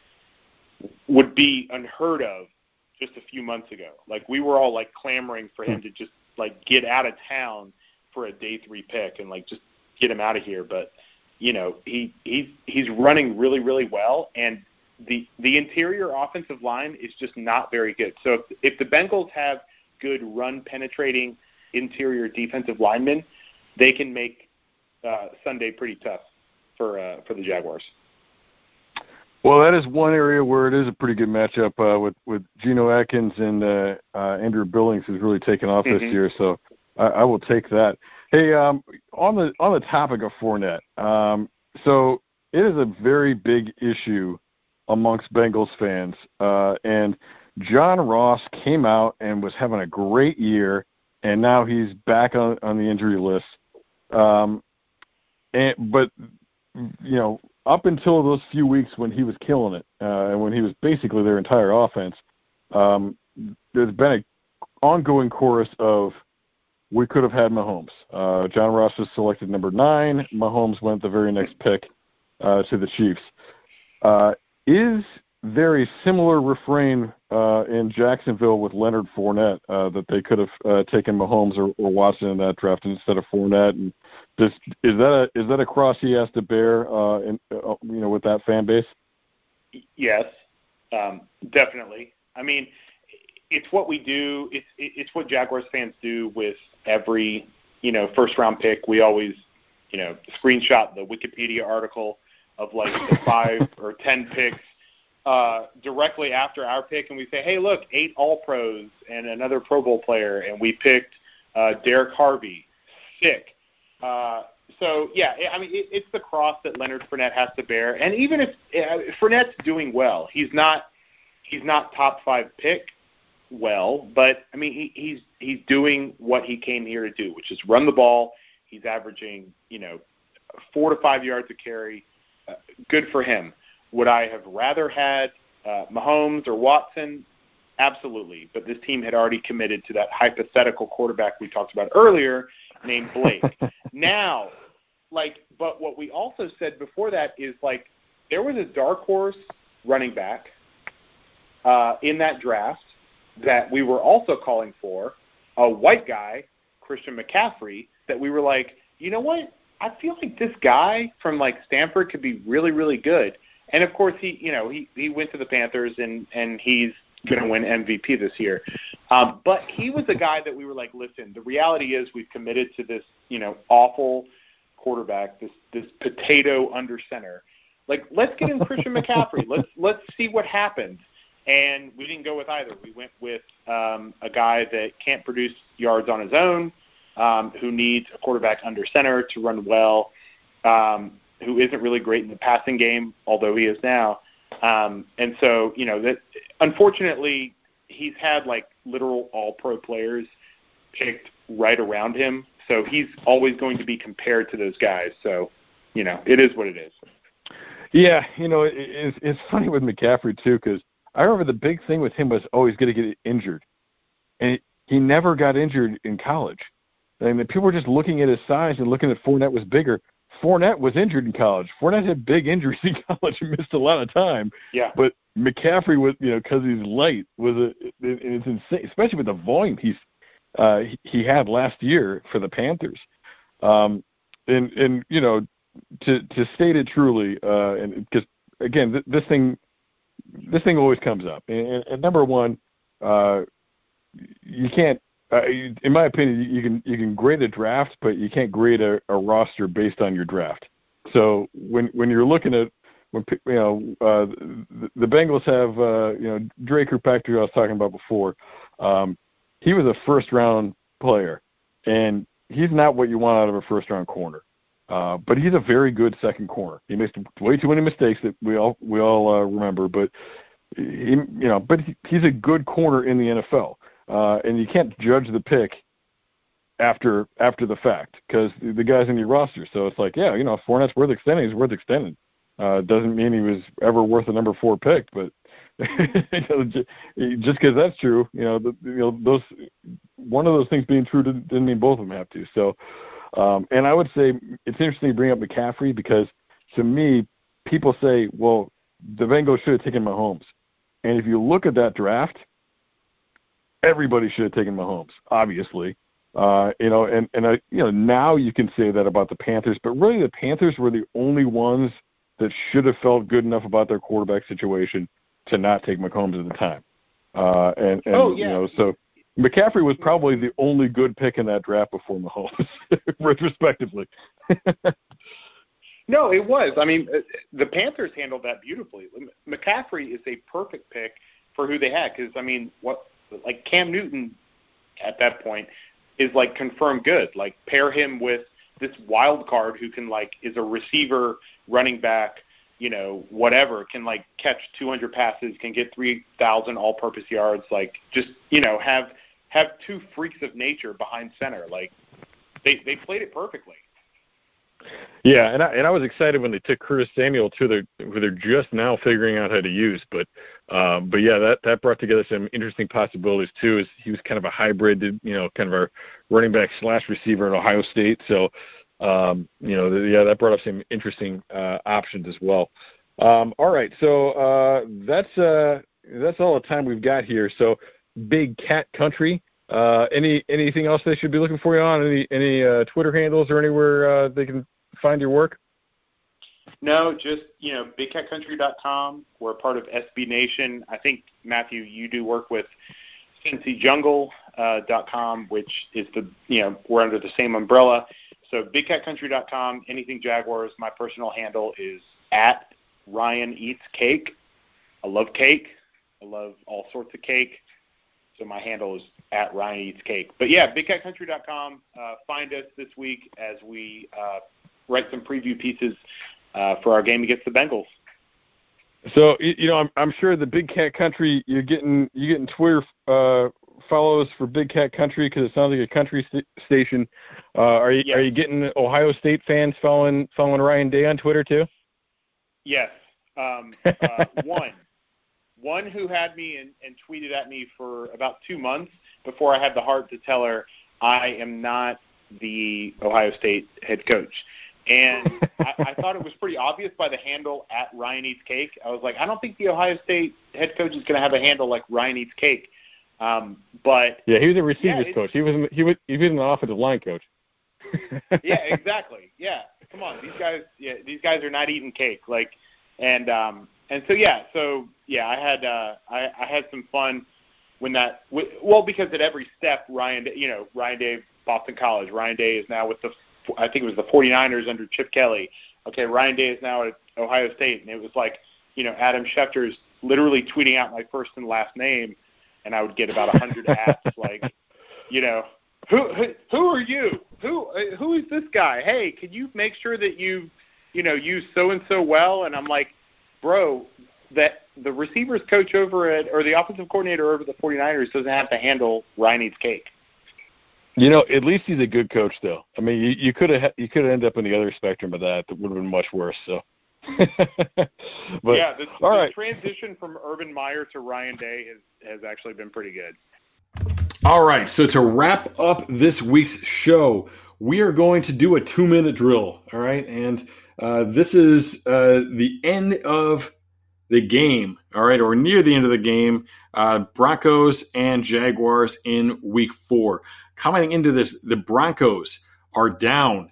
would be unheard of just a few months ago. We were all clamoring for him to just get out of town for a day 3 pick and just get him out of here. But he's running really, really well, and the interior offensive line is just not very good. So if the Bengals have good run penetrating interior defensive linemen, they can make Sunday pretty tough for the Jaguars. Well, that is one area where it is a pretty good matchup with Geno Atkins and Andrew Billings, who's really taken off this year. So I will take that. Hey, on the topic of Fournette, so it is a very big issue amongst Bengals fans, and John Ross came out and was having a great year, and now he's back on the injury list. But up until those few weeks when he was killing it, and when he was basically their entire offense, there's been an ongoing chorus of, we could have had Mahomes. John Ross was selected number 9. Mahomes went the very next pick to the Chiefs. Is there a similar refrain in Jacksonville with Leonard Fournette that they could have taken Mahomes or Watson in that draft instead of Fournette? And is that a cross he has to bear with that fan base? Yes, definitely. I mean, it's what we do. It's what Jaguars fans do with every first round pick. We always screenshot the Wikipedia article of the 5 or 10 picks directly after our pick, and we say, hey, look, 8 All-Pros and another Pro Bowl player, and we picked Derek Harvey. Sick. So, yeah, I mean, it's the cross that Leonard Fournette has to bear. And even if Fournette's doing well, he's not top 5 pick well, but, I mean, he's doing what he came here to do, which is run the ball. He's averaging, 4 to 5 yards a carry. Good for him. Would I have rather had Mahomes or Watson? Absolutely. But this team had already committed to that hypothetical quarterback we talked about earlier, named Blake. Now, but what we also said before that is, there was a dark horse running back in that draft that we were also calling for, a white guy, Christian McCaffrey, that we were like, you know what? I feel like this guy from Stanford could be really, really good. And of course he went to the Panthers and he's going to win MVP this year. But he was a guy that we were like, listen, the reality is we've committed to this, awful quarterback, this potato under center. Let's get in Christian McCaffrey. Let's see what happens. And we didn't go with either. We went with a guy that can't produce yards on his own, who needs a quarterback under center to run well, who isn't really great in the passing game, although he is now. And so, that unfortunately he's had literal all-pro players picked right around him. So he's always going to be compared to those guys. So, it is what it is. Yeah, it's funny with McCaffrey too, because I remember the big thing with him was always going to get injured. And he never got injured in college. I mean, people were just looking at his size and looking at Fournette was bigger. Fournette was injured in college. Fournette had big injuries in college and missed a lot of time. Yeah. But McCaffrey was, because he's light, it's insane, especially with the volume he had last year for the Panthers. And to state it truly, and because again, this thing always comes up. And number one, you can't. In my opinion, you can grade a draft, but you can't grade a roster based on your draft. So when you're looking at the Bengals have Dre Kirkpatrick, who I was talking about before, he was a first round player, and he's not what you want out of a first round corner. But he's a very good second corner. He makes way too many mistakes that we all remember, but he's a good corner in the NFL. And you can't judge the pick after the fact because the guy's in your roster. So it's like, if Fournette's worth extending, he's worth extending. Doesn't mean he was ever worth a number 4 pick, but just because that's true, those one of those things being true didn't mean both of them have to. So, and I would say it's interesting to bring up McCaffrey because to me, people say, well, the Bengals should have taken Mahomes, and if you look at that draft. Everybody should have taken Mahomes, obviously. Now you can say that about the Panthers, but really the Panthers were the only ones that should have felt good enough about their quarterback situation to not take Mahomes at the time. So McCaffrey was probably the only good pick in that draft before Mahomes, retrospectively. No, it was. I mean, the Panthers handled that beautifully. McCaffrey is a perfect pick for who they had because, Cam Newton at that point is confirmed good. Pair him with this wild card who can is a receiver, running back, whatever, can catch 200 passes, can get 3,000 all-purpose yards. Have two freaks of nature behind center. They played it perfectly. Yeah, and I was excited when they took Curtis Samuel too, who they're just now figuring out how to use. But yeah, that brought together some interesting possibilities too. As he was kind of a hybrid, kind of a running back / receiver at Ohio State. So that brought up some interesting options as well. All right, so that's all the time we've got here. So Big Cat Country. Anything else they should be looking for you on? Any Twitter handles or anywhere they can find your work? No, just, BigCatCountry.com. We're part of SB Nation. I think, Matthew, you do work with CincyJungle.com, which is we're under the same umbrella. So BigCatCountry.com, anything Jaguars. My personal handle is at Ryan Eats Cake. I love cake. I love all sorts of cake. So my handle is at Ryan Eats Cake. But yeah, BigCatCountry.com. Find us this week as we write some preview pieces for our game against the Bengals. So I'm sure the Big Cat Country you're getting Twitter follows for Big Cat Country because it sounds like a country station. Are you getting Ohio State fans following Ryan Day on Twitter too? Yes. One who had me and tweeted at me for about 2 months before I had the heart to tell her I am not the Ohio State head coach. And I thought it was pretty obvious by the handle at Ryan Eats Cake. I was like, I don't think the Ohio State head coach is going to have a handle like Ryan Eats Cake. But yeah, he was a receivers coach. He was an offensive line coach. Yeah, exactly. Yeah, come on, these guys are not eating cake. Like, and so I had some fun when that. Because at every step, Ryan Day, Boston College. Ryan Day is now with I think it was the 49ers under Chip Kelly. Okay, Ryan Day is now at Ohio State, and it was like, Adam Schefter's literally tweeting out my first and last name, and I would get about 100 hats like, who are you? Who is this guy? Hey, can you make sure that you use so and so well? And I'm like, bro, that the receivers coach or the offensive coordinator over the 49ers doesn't have to handle Ryan Eats Cake. At least he's a good coach, though. I mean, you could have ended up in the other spectrum of that. That would have been much worse. So, but yeah, the right. transition from Urban Meyer to Ryan Day has actually been pretty good. All right, so to wrap up this week's show, we are going to do a 2-minute drill. All right, and this is the end of the game. All right, or near the end of the game. Broncos and Jaguars in Week 4. Coming into this, the Broncos are down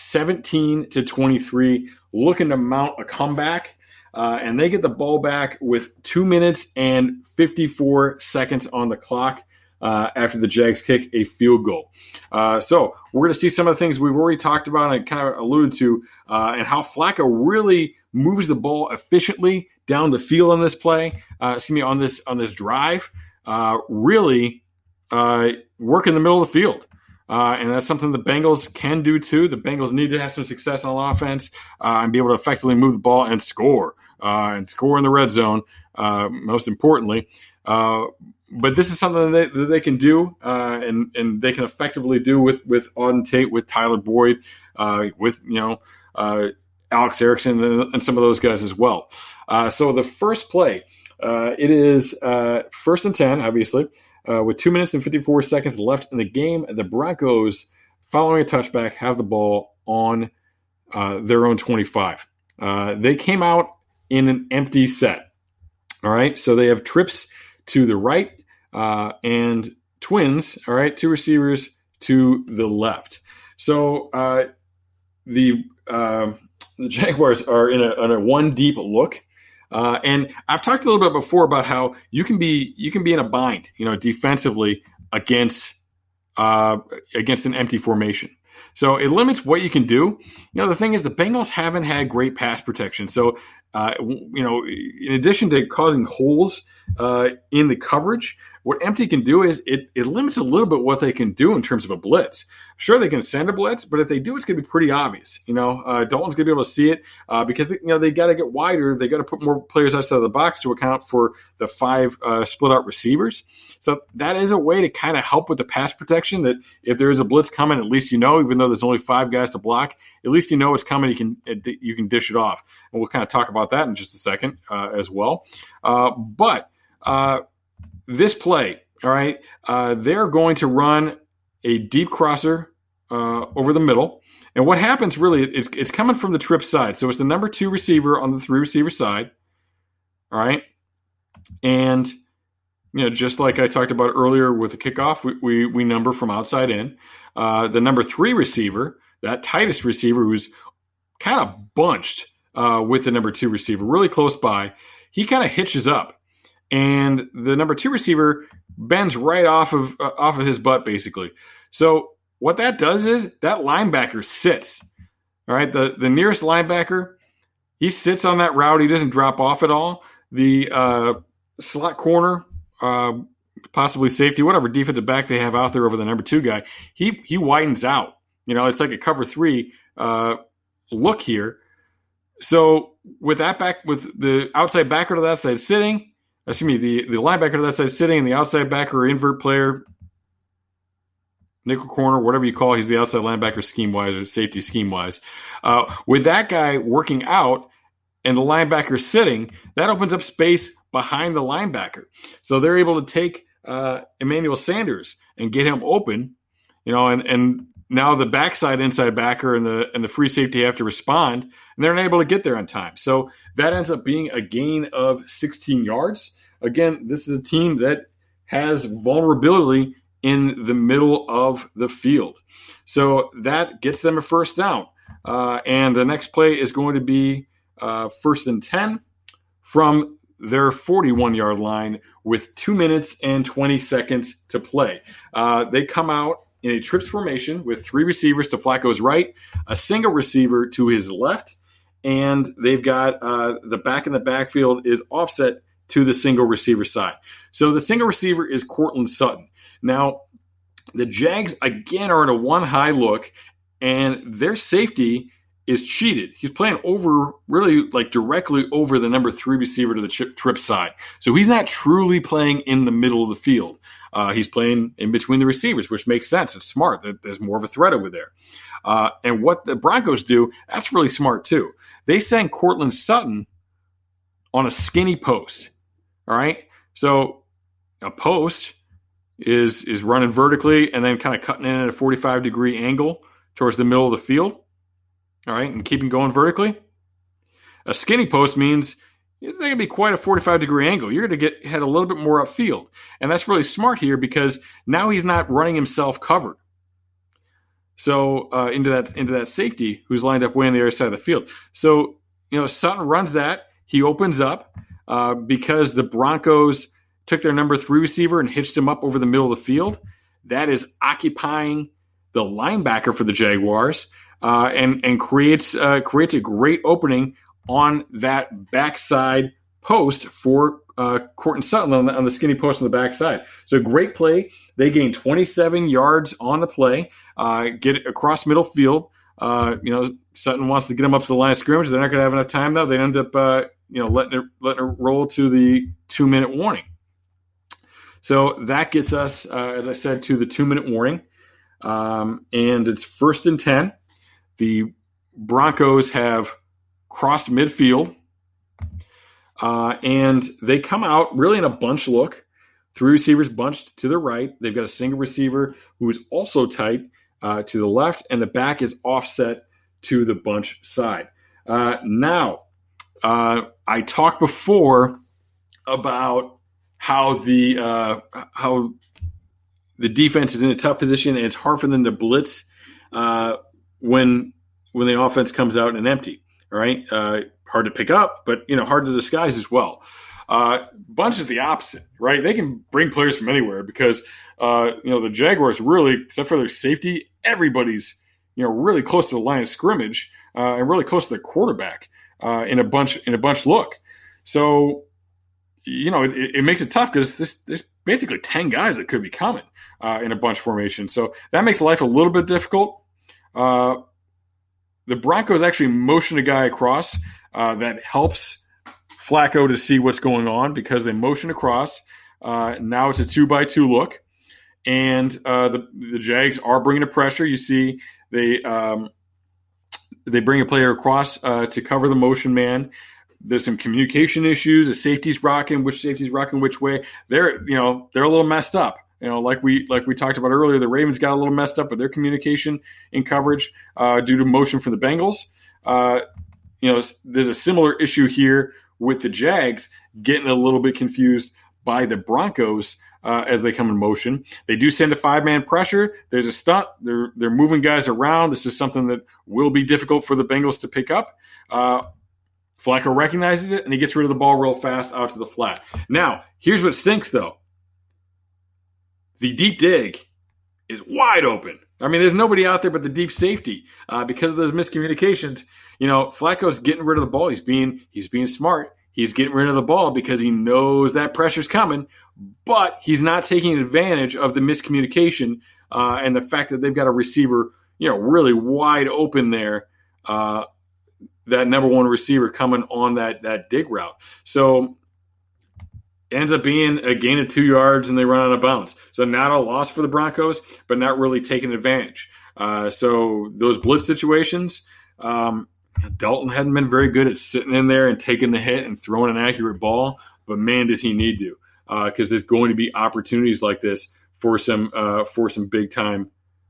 17-23, looking to mount a comeback, and they get the ball back with 2 minutes and 54 seconds on the clock after the Jags kick a field goal. So we're going to see some of the things we've already talked about and kind of alluded to, and how Flacco really moves the ball efficiently down the field on this play. On this drive, really. Work in the middle of the field. And that's something the Bengals can do too. The Bengals need to have some success on offense and be able to effectively move the ball and score in the red zone, most importantly. But this is something that they can do and they can effectively do with Auden Tate, with Tyler Boyd, with Alex Erickson and some of those guys as well. So the first play, it is 1st and 10, obviously. With 2 minutes and 54 seconds left in the game, the Broncos, following a touchback, have the ball on their own 25. They came out in an empty set. All right, so they have trips to the right and twins. All right, 2 receivers to the left. So the Jaguars are in a one deep look. And I've talked a little bit before about how you can be in a bind, defensively against an empty formation. So it limits what you can do. The thing is, the Bengals haven't had great pass protection. So, in addition to causing holes in the coverage, what empty can do is it limits a little bit what they can do in terms of a blitz. Sure, they can send a blitz, but if they do, it's going to be pretty obvious. Dalton's going to be able to see it because they got to get wider. They got to put more players outside of the box to account for the 5 split out receivers. So that is a way to kind of help with the pass protection. That if there is a blitz coming, at least even though there's only 5 guys to block, at least it's coming. You can dish it off, and we'll kind of talk about that in just a second as well. But this play, all right, they're going to run a deep crosser over the middle. And what happens really, it's coming from the trip side. So it's the number 2 receiver on the 3 receiver side. All right. And, just like I talked about earlier with the kickoff, we number from outside in. The number 3 receiver, that tightest receiver who's kind of bunched with the number 2 receiver, really close by, he kind of hitches up. And the number 2 receiver bends right off of his butt, basically. So what that does is that linebacker sits. All right, the nearest linebacker, he sits on that route. He doesn't drop off at all. The slot corner, possibly safety, whatever defensive back they have out there over the number 2 guy, he widens out. It's like a cover 3 look here. So with the outside backer to that side sitting. The linebacker to that side sitting, and the outside backer or invert player, nickel corner, whatever you call it, he's the outside linebacker scheme-wise or safety scheme-wise. With that guy working out and the linebacker sitting, that opens up space behind the linebacker. So they're able to take Emmanuel Sanders and get him open, and now the backside inside backer and the free safety have to respond, and they're unable to get there on time. So that ends up being a gain of 16 yards. Again, this is a team that has vulnerability in the middle of the field. So that gets them a first down. And the next play is going to be 1st and 10 from their 41-yard line with 2 minutes and 20 seconds to play. They come out in a trips formation with 3 receivers to Flacco's right, a single receiver to his left, and they've got the back in the backfield is offset to the single receiver side. So the single receiver is Courtland Sutton. Now, the Jags, again, are in a one-high look, and their safety is cheated. He's playing over, really like directly over the number 3 receiver to the trip side. So he's not truly playing in the middle of the field. He's playing in between the receivers, which makes sense. It's smart. There's more of a threat over there. And what the Broncos do, that's really smart too. They send Courtland Sutton on a skinny post. All right? So a post is running vertically and then kind of cutting in at a 45-degree angle towards the middle of the field. All right, and keeping going vertically. A skinny post means it's going to be quite a 45-degree angle. You're going to head a little bit more upfield. And that's really smart here because now he's not running himself covered. So into that safety who's lined up way on the other side of the field. So, Sutton runs that. He opens up because the Broncos took their number 3 receiver and hitched him up over the middle of the field. That is occupying the linebacker for the Jaguars. And creates a great opening on that backside post for Courtland Sutton on the skinny post on the backside. So great play. They gain 27 yards on the play, get it across middle field. Sutton wants to get them up to the line of scrimmage. They're not going to have enough time, though. They end up letting it roll to the 2-minute warning. So that gets us, as I said, to the 2-minute warning. And it's 1st and 10. The Broncos have crossed midfield, and they come out really in a bunch look. 3 receivers bunched to the right. They've got a single receiver who is also tight to the left, and the back is offset to the bunch side. Now, I talked before about how the defense is in a tough position, and it's hard for them to blitz when the offense comes out and empty. All right, hard to pick up, but hard to disguise as well. Bunch is the opposite, right? They can bring players from anywhere because the Jaguars really, except for their safety, everybody's really close to the line of scrimmage and really close to their quarterback in a bunch look. So it makes it tough because there's basically 10 guys that could be coming in a bunch formation. So that makes life a little bit difficult. The Broncos actually motion a guy across that helps Flacco to see what's going on because they motion across. Now it's a 2-by-2 look, and the Jags are bringing the pressure. You see they bring a player across to cover the motion man. There's some communication issues. The safety's rocking. Which safety's rocking which way? They're a little messed up. Like we talked about earlier, the Ravens got a little messed up with their communication in coverage due to motion from the Bengals. There's a similar issue here with the Jags getting a little bit confused by the Broncos as they come in motion. They do send a 5-man pressure. There's a stunt. They're moving guys around. This is something that will be difficult for the Bengals to pick up. Flacco recognizes it, and he gets rid of the ball real fast out to the flat. Now, here's what stinks, though. The deep dig is wide open. I mean, there's nobody out there but the deep safety because of those miscommunications. Flacco's getting rid of the ball. He's being smart. He's getting rid of the ball because he knows that pressure's coming, but he's not taking advantage of the miscommunication and the fact that they've got a receiver, really wide open there. That number 1 receiver coming on that dig route. So it ends up being a gain of 2 yards and they run out of bounds. So not a loss for the Broncos, but not really taking advantage. So those blitz situations, Dalton hadn't been very good at sitting in there and taking the hit and throwing an accurate ball, but man, does he need to, because there's going to be opportunities like this for some big time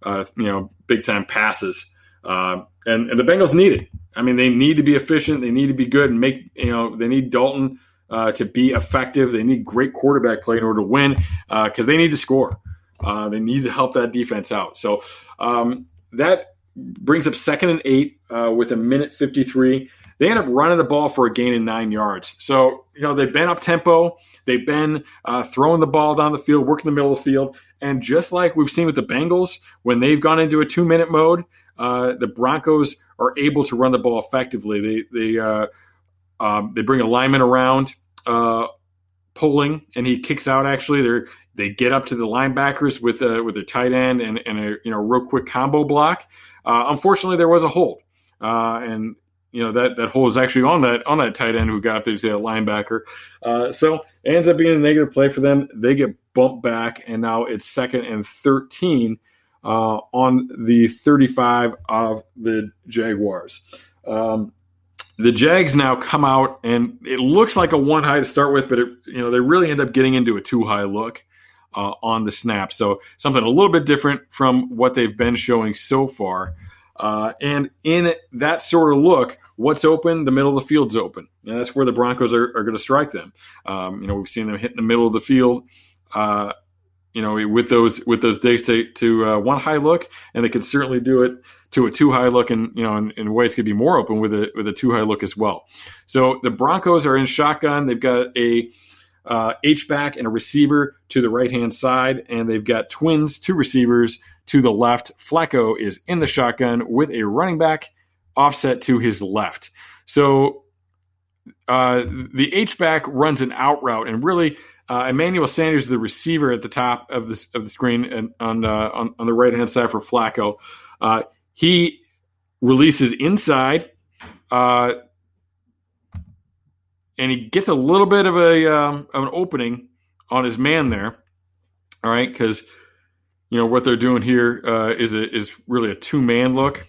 big time passes. And the Bengals need it. I mean, they need to be efficient. They need to be good and they need Dalton to be effective. They need great quarterback play in order to win because they need to score. They need to help that defense out. So that brings up 2nd and 8 with 1:53. They end up running the ball for a gain of 9 yards. So, they've been up tempo. They've been throwing the ball down the field, working the middle of the field. And just like we've seen with the Bengals, when they've gone into a 2-minute mode, the Broncos are able to run the ball effectively. They bring a lineman around, pulling, and he kicks out. Actually, they get up to the linebackers with a tight end and a real quick combo block. Unfortunately, there was a hold, and that hold is actually on that tight end who got up there to the linebacker. So it ends up being a negative play for them. They get bumped back, and now it's 2nd and 13 on the 35 of the Jaguars. The Jags now come out, and it looks like a 1-high to start with, but they really end up getting into a 2-high look on the snap. So something a little bit different from what they've been showing so far. And in that sort of look, what's open? The middle of the field's open. And that's where the Broncos are going to strike them. We've seen them hit in the middle of the field, with those digs to 1-high look, and they can certainly do it to a 2-high look, and in ways could be more open with a 2-high look as well. So the Broncos are in shotgun. They've got a H-back and a receiver to the right-hand side, and they've got twins, 2 receivers to the left. Flacco is in the shotgun with a running back offset to his left. So the H-back runs an out route, and really Emmanuel Sanders, the receiver at the top of the screen and on the right-hand side for Flacco, he releases inside, and he gets a little bit of an opening on his man there. All right, because what they're doing here is really a 2-man look.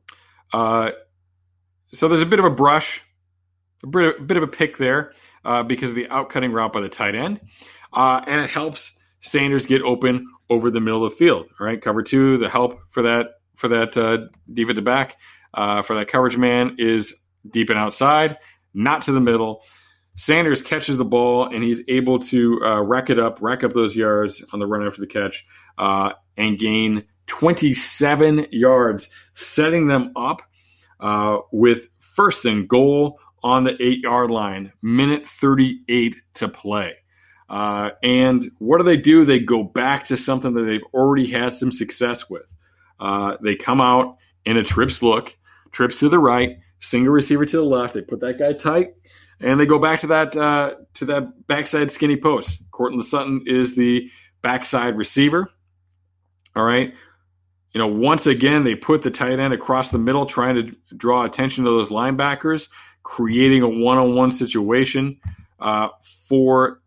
So there's a bit of a brush, a bit of a pick there because of the out-cutting route by the tight end, and it helps Sanders get open over the middle of the field. All right, cover 2, the help for that defensive back for that coverage man is deep and outside, not to the middle. Sanders catches the ball, and he's able to rack up those yards on the run after the catch and gain 27 yards, setting them up with 1st and goal on the 8-yard line, 1:38 to play. And what do? They go back to something that they've already had some success with. They come out in a trips look, trips to the right, single receiver to the left. They put that guy tight, and they go back to that backside skinny post. Courtland Sutton is the backside receiver. All right. Once again, they put the tight end across the middle, trying to draw attention to those linebackers, creating a one-on-one situation for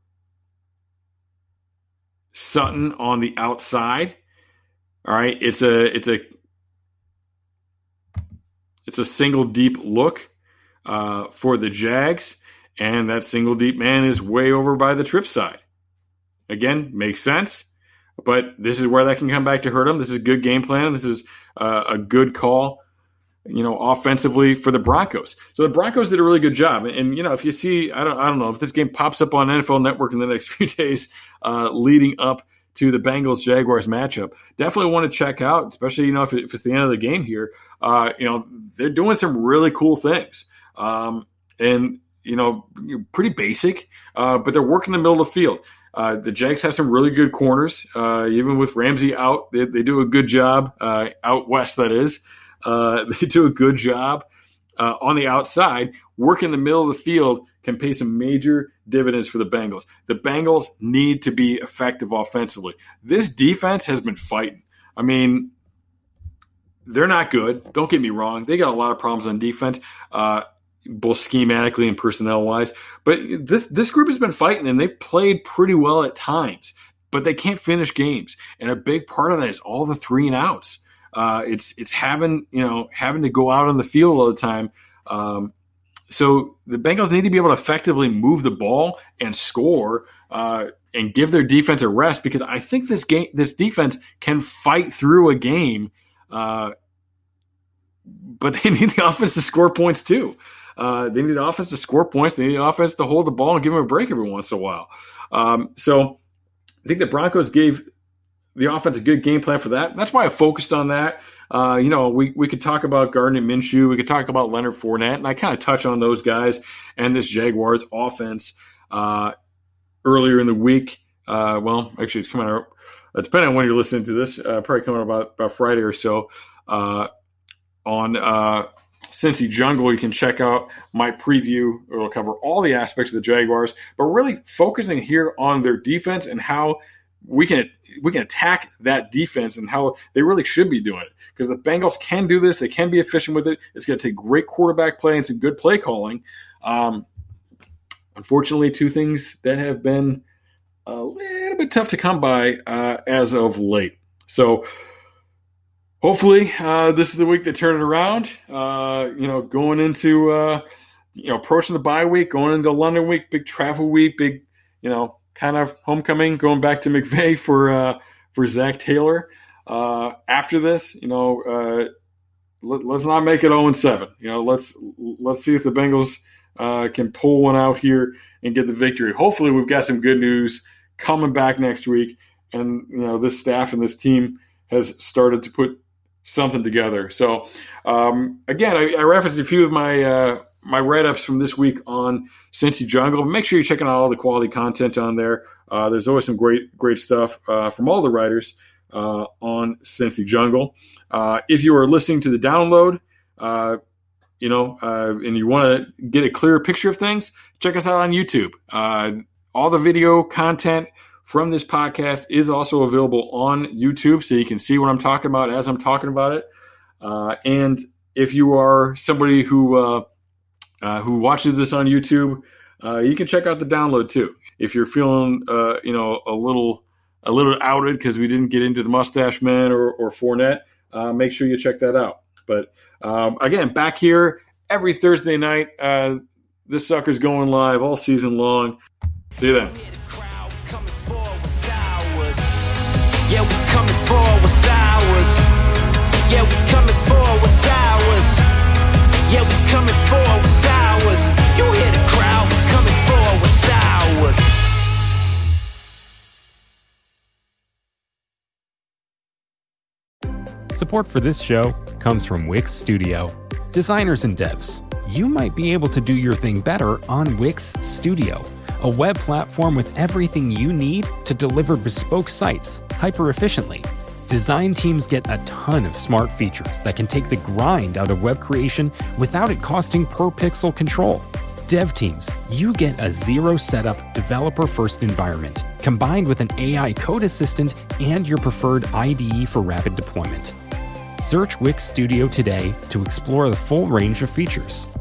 Sutton on the outside. All right, it's a single deep look for the Jags, and that single deep man is way over by the trip side. Again, makes sense, but this is where that can come back to hurt them. This is good game plan. This is a good call, offensively for the Broncos. So the Broncos did a really good job. And if you see, I don't know if this game pops up on NFL Network in the next few days, leading up to the Bengals-Jaguars matchup, definitely want to check out, especially, if it's the end of the game here. They're doing some really cool things. And, pretty basic, but they're working the middle of the field. The Jags have some really good corners. Even with Ramsey out, they do a good job, out west, that is. They do a good job on the outside. Working the middle of the field can pay some major dividends for the Bengals. The Bengals need to be effective offensively. This defense has been fighting. I mean, they're not good. Don't get me wrong. They got a lot of problems on defense, both schematically and personnel-wise. But this group has been fighting, and they've played pretty well at times. But they can't finish games. And a big part of that is all the 3-and-outs. It's having to go out on the field all the time. So the Bengals need to be able to effectively move the ball and score and give their defense a rest, because I think this defense can fight through a game, but they need the offense to score points too. They need the offense to score points. They need the offense to hold the ball and give them a break every once in a while. So I think the Broncos gave the offense a good game plan for that. That's why I focused on that. We could talk about Gardner Minshew. We could talk about Leonard Fournette, and I kind of touch on those guys and this Jaguars offense earlier in the week. Actually, it's coming out, depending on when you're listening to this, probably coming out about Friday or so on Cincy Jungle. You can check out my preview. It'll cover all the aspects of the Jaguars, but really focusing here on their defense and how we can attack that defense and how they really should be doing it. Because the Bengals can do this. They can be efficient with it. It's going to take great quarterback play and some good play calling. Unfortunately, two things that have been a little bit tough to come by as of late. So hopefully this is the week they turn it around. Going into approaching the bye week, going into London week, big travel week, big kind of homecoming, going back to McVay for Zach Taylor. After this, let's not make it 0-7. Let's see if the Bengals can pull one out here and get the victory. Hopefully, we've got some good news coming back next week, and this staff and this team has started to put something together. So, again, I referenced a few of my write-ups from this week on Cincy Jungle. Make sure you're checking out all the quality content on there. There's always some great stuff from all the writers on Cincy Jungle. If you are listening to the download, and you want to get a clearer picture of things, check us out on YouTube. All the video content from this podcast is also available on YouTube, so you can see what I'm talking about as I'm talking about it. And if you are somebody who watches this on YouTube, you can check out the download too. If you're feeling, a little outed because we didn't get into the Mustache Man or Fournette, make sure you check that out. But again, back here every Thursday night. This sucker's going live all season long. See you then. Yeah, we coming for what's ours. Yeah, we coming for what's ours. Yeah, we coming for what's ours. You hear the crowd coming for what's ours. Support for this show comes from Wix Studio. Designers and devs, you might be able to do your thing better on Wix Studio, a web platform with everything you need to deliver bespoke sites hyper-efficiently. Design teams get a ton of smart features that can take the grind out of web creation without it costing per-pixel control. Dev teams, you get a zero-setup, developer-first environment, combined with an AI code assistant and your preferred IDE for rapid deployment. Search Wix Studio today to explore the full range of features.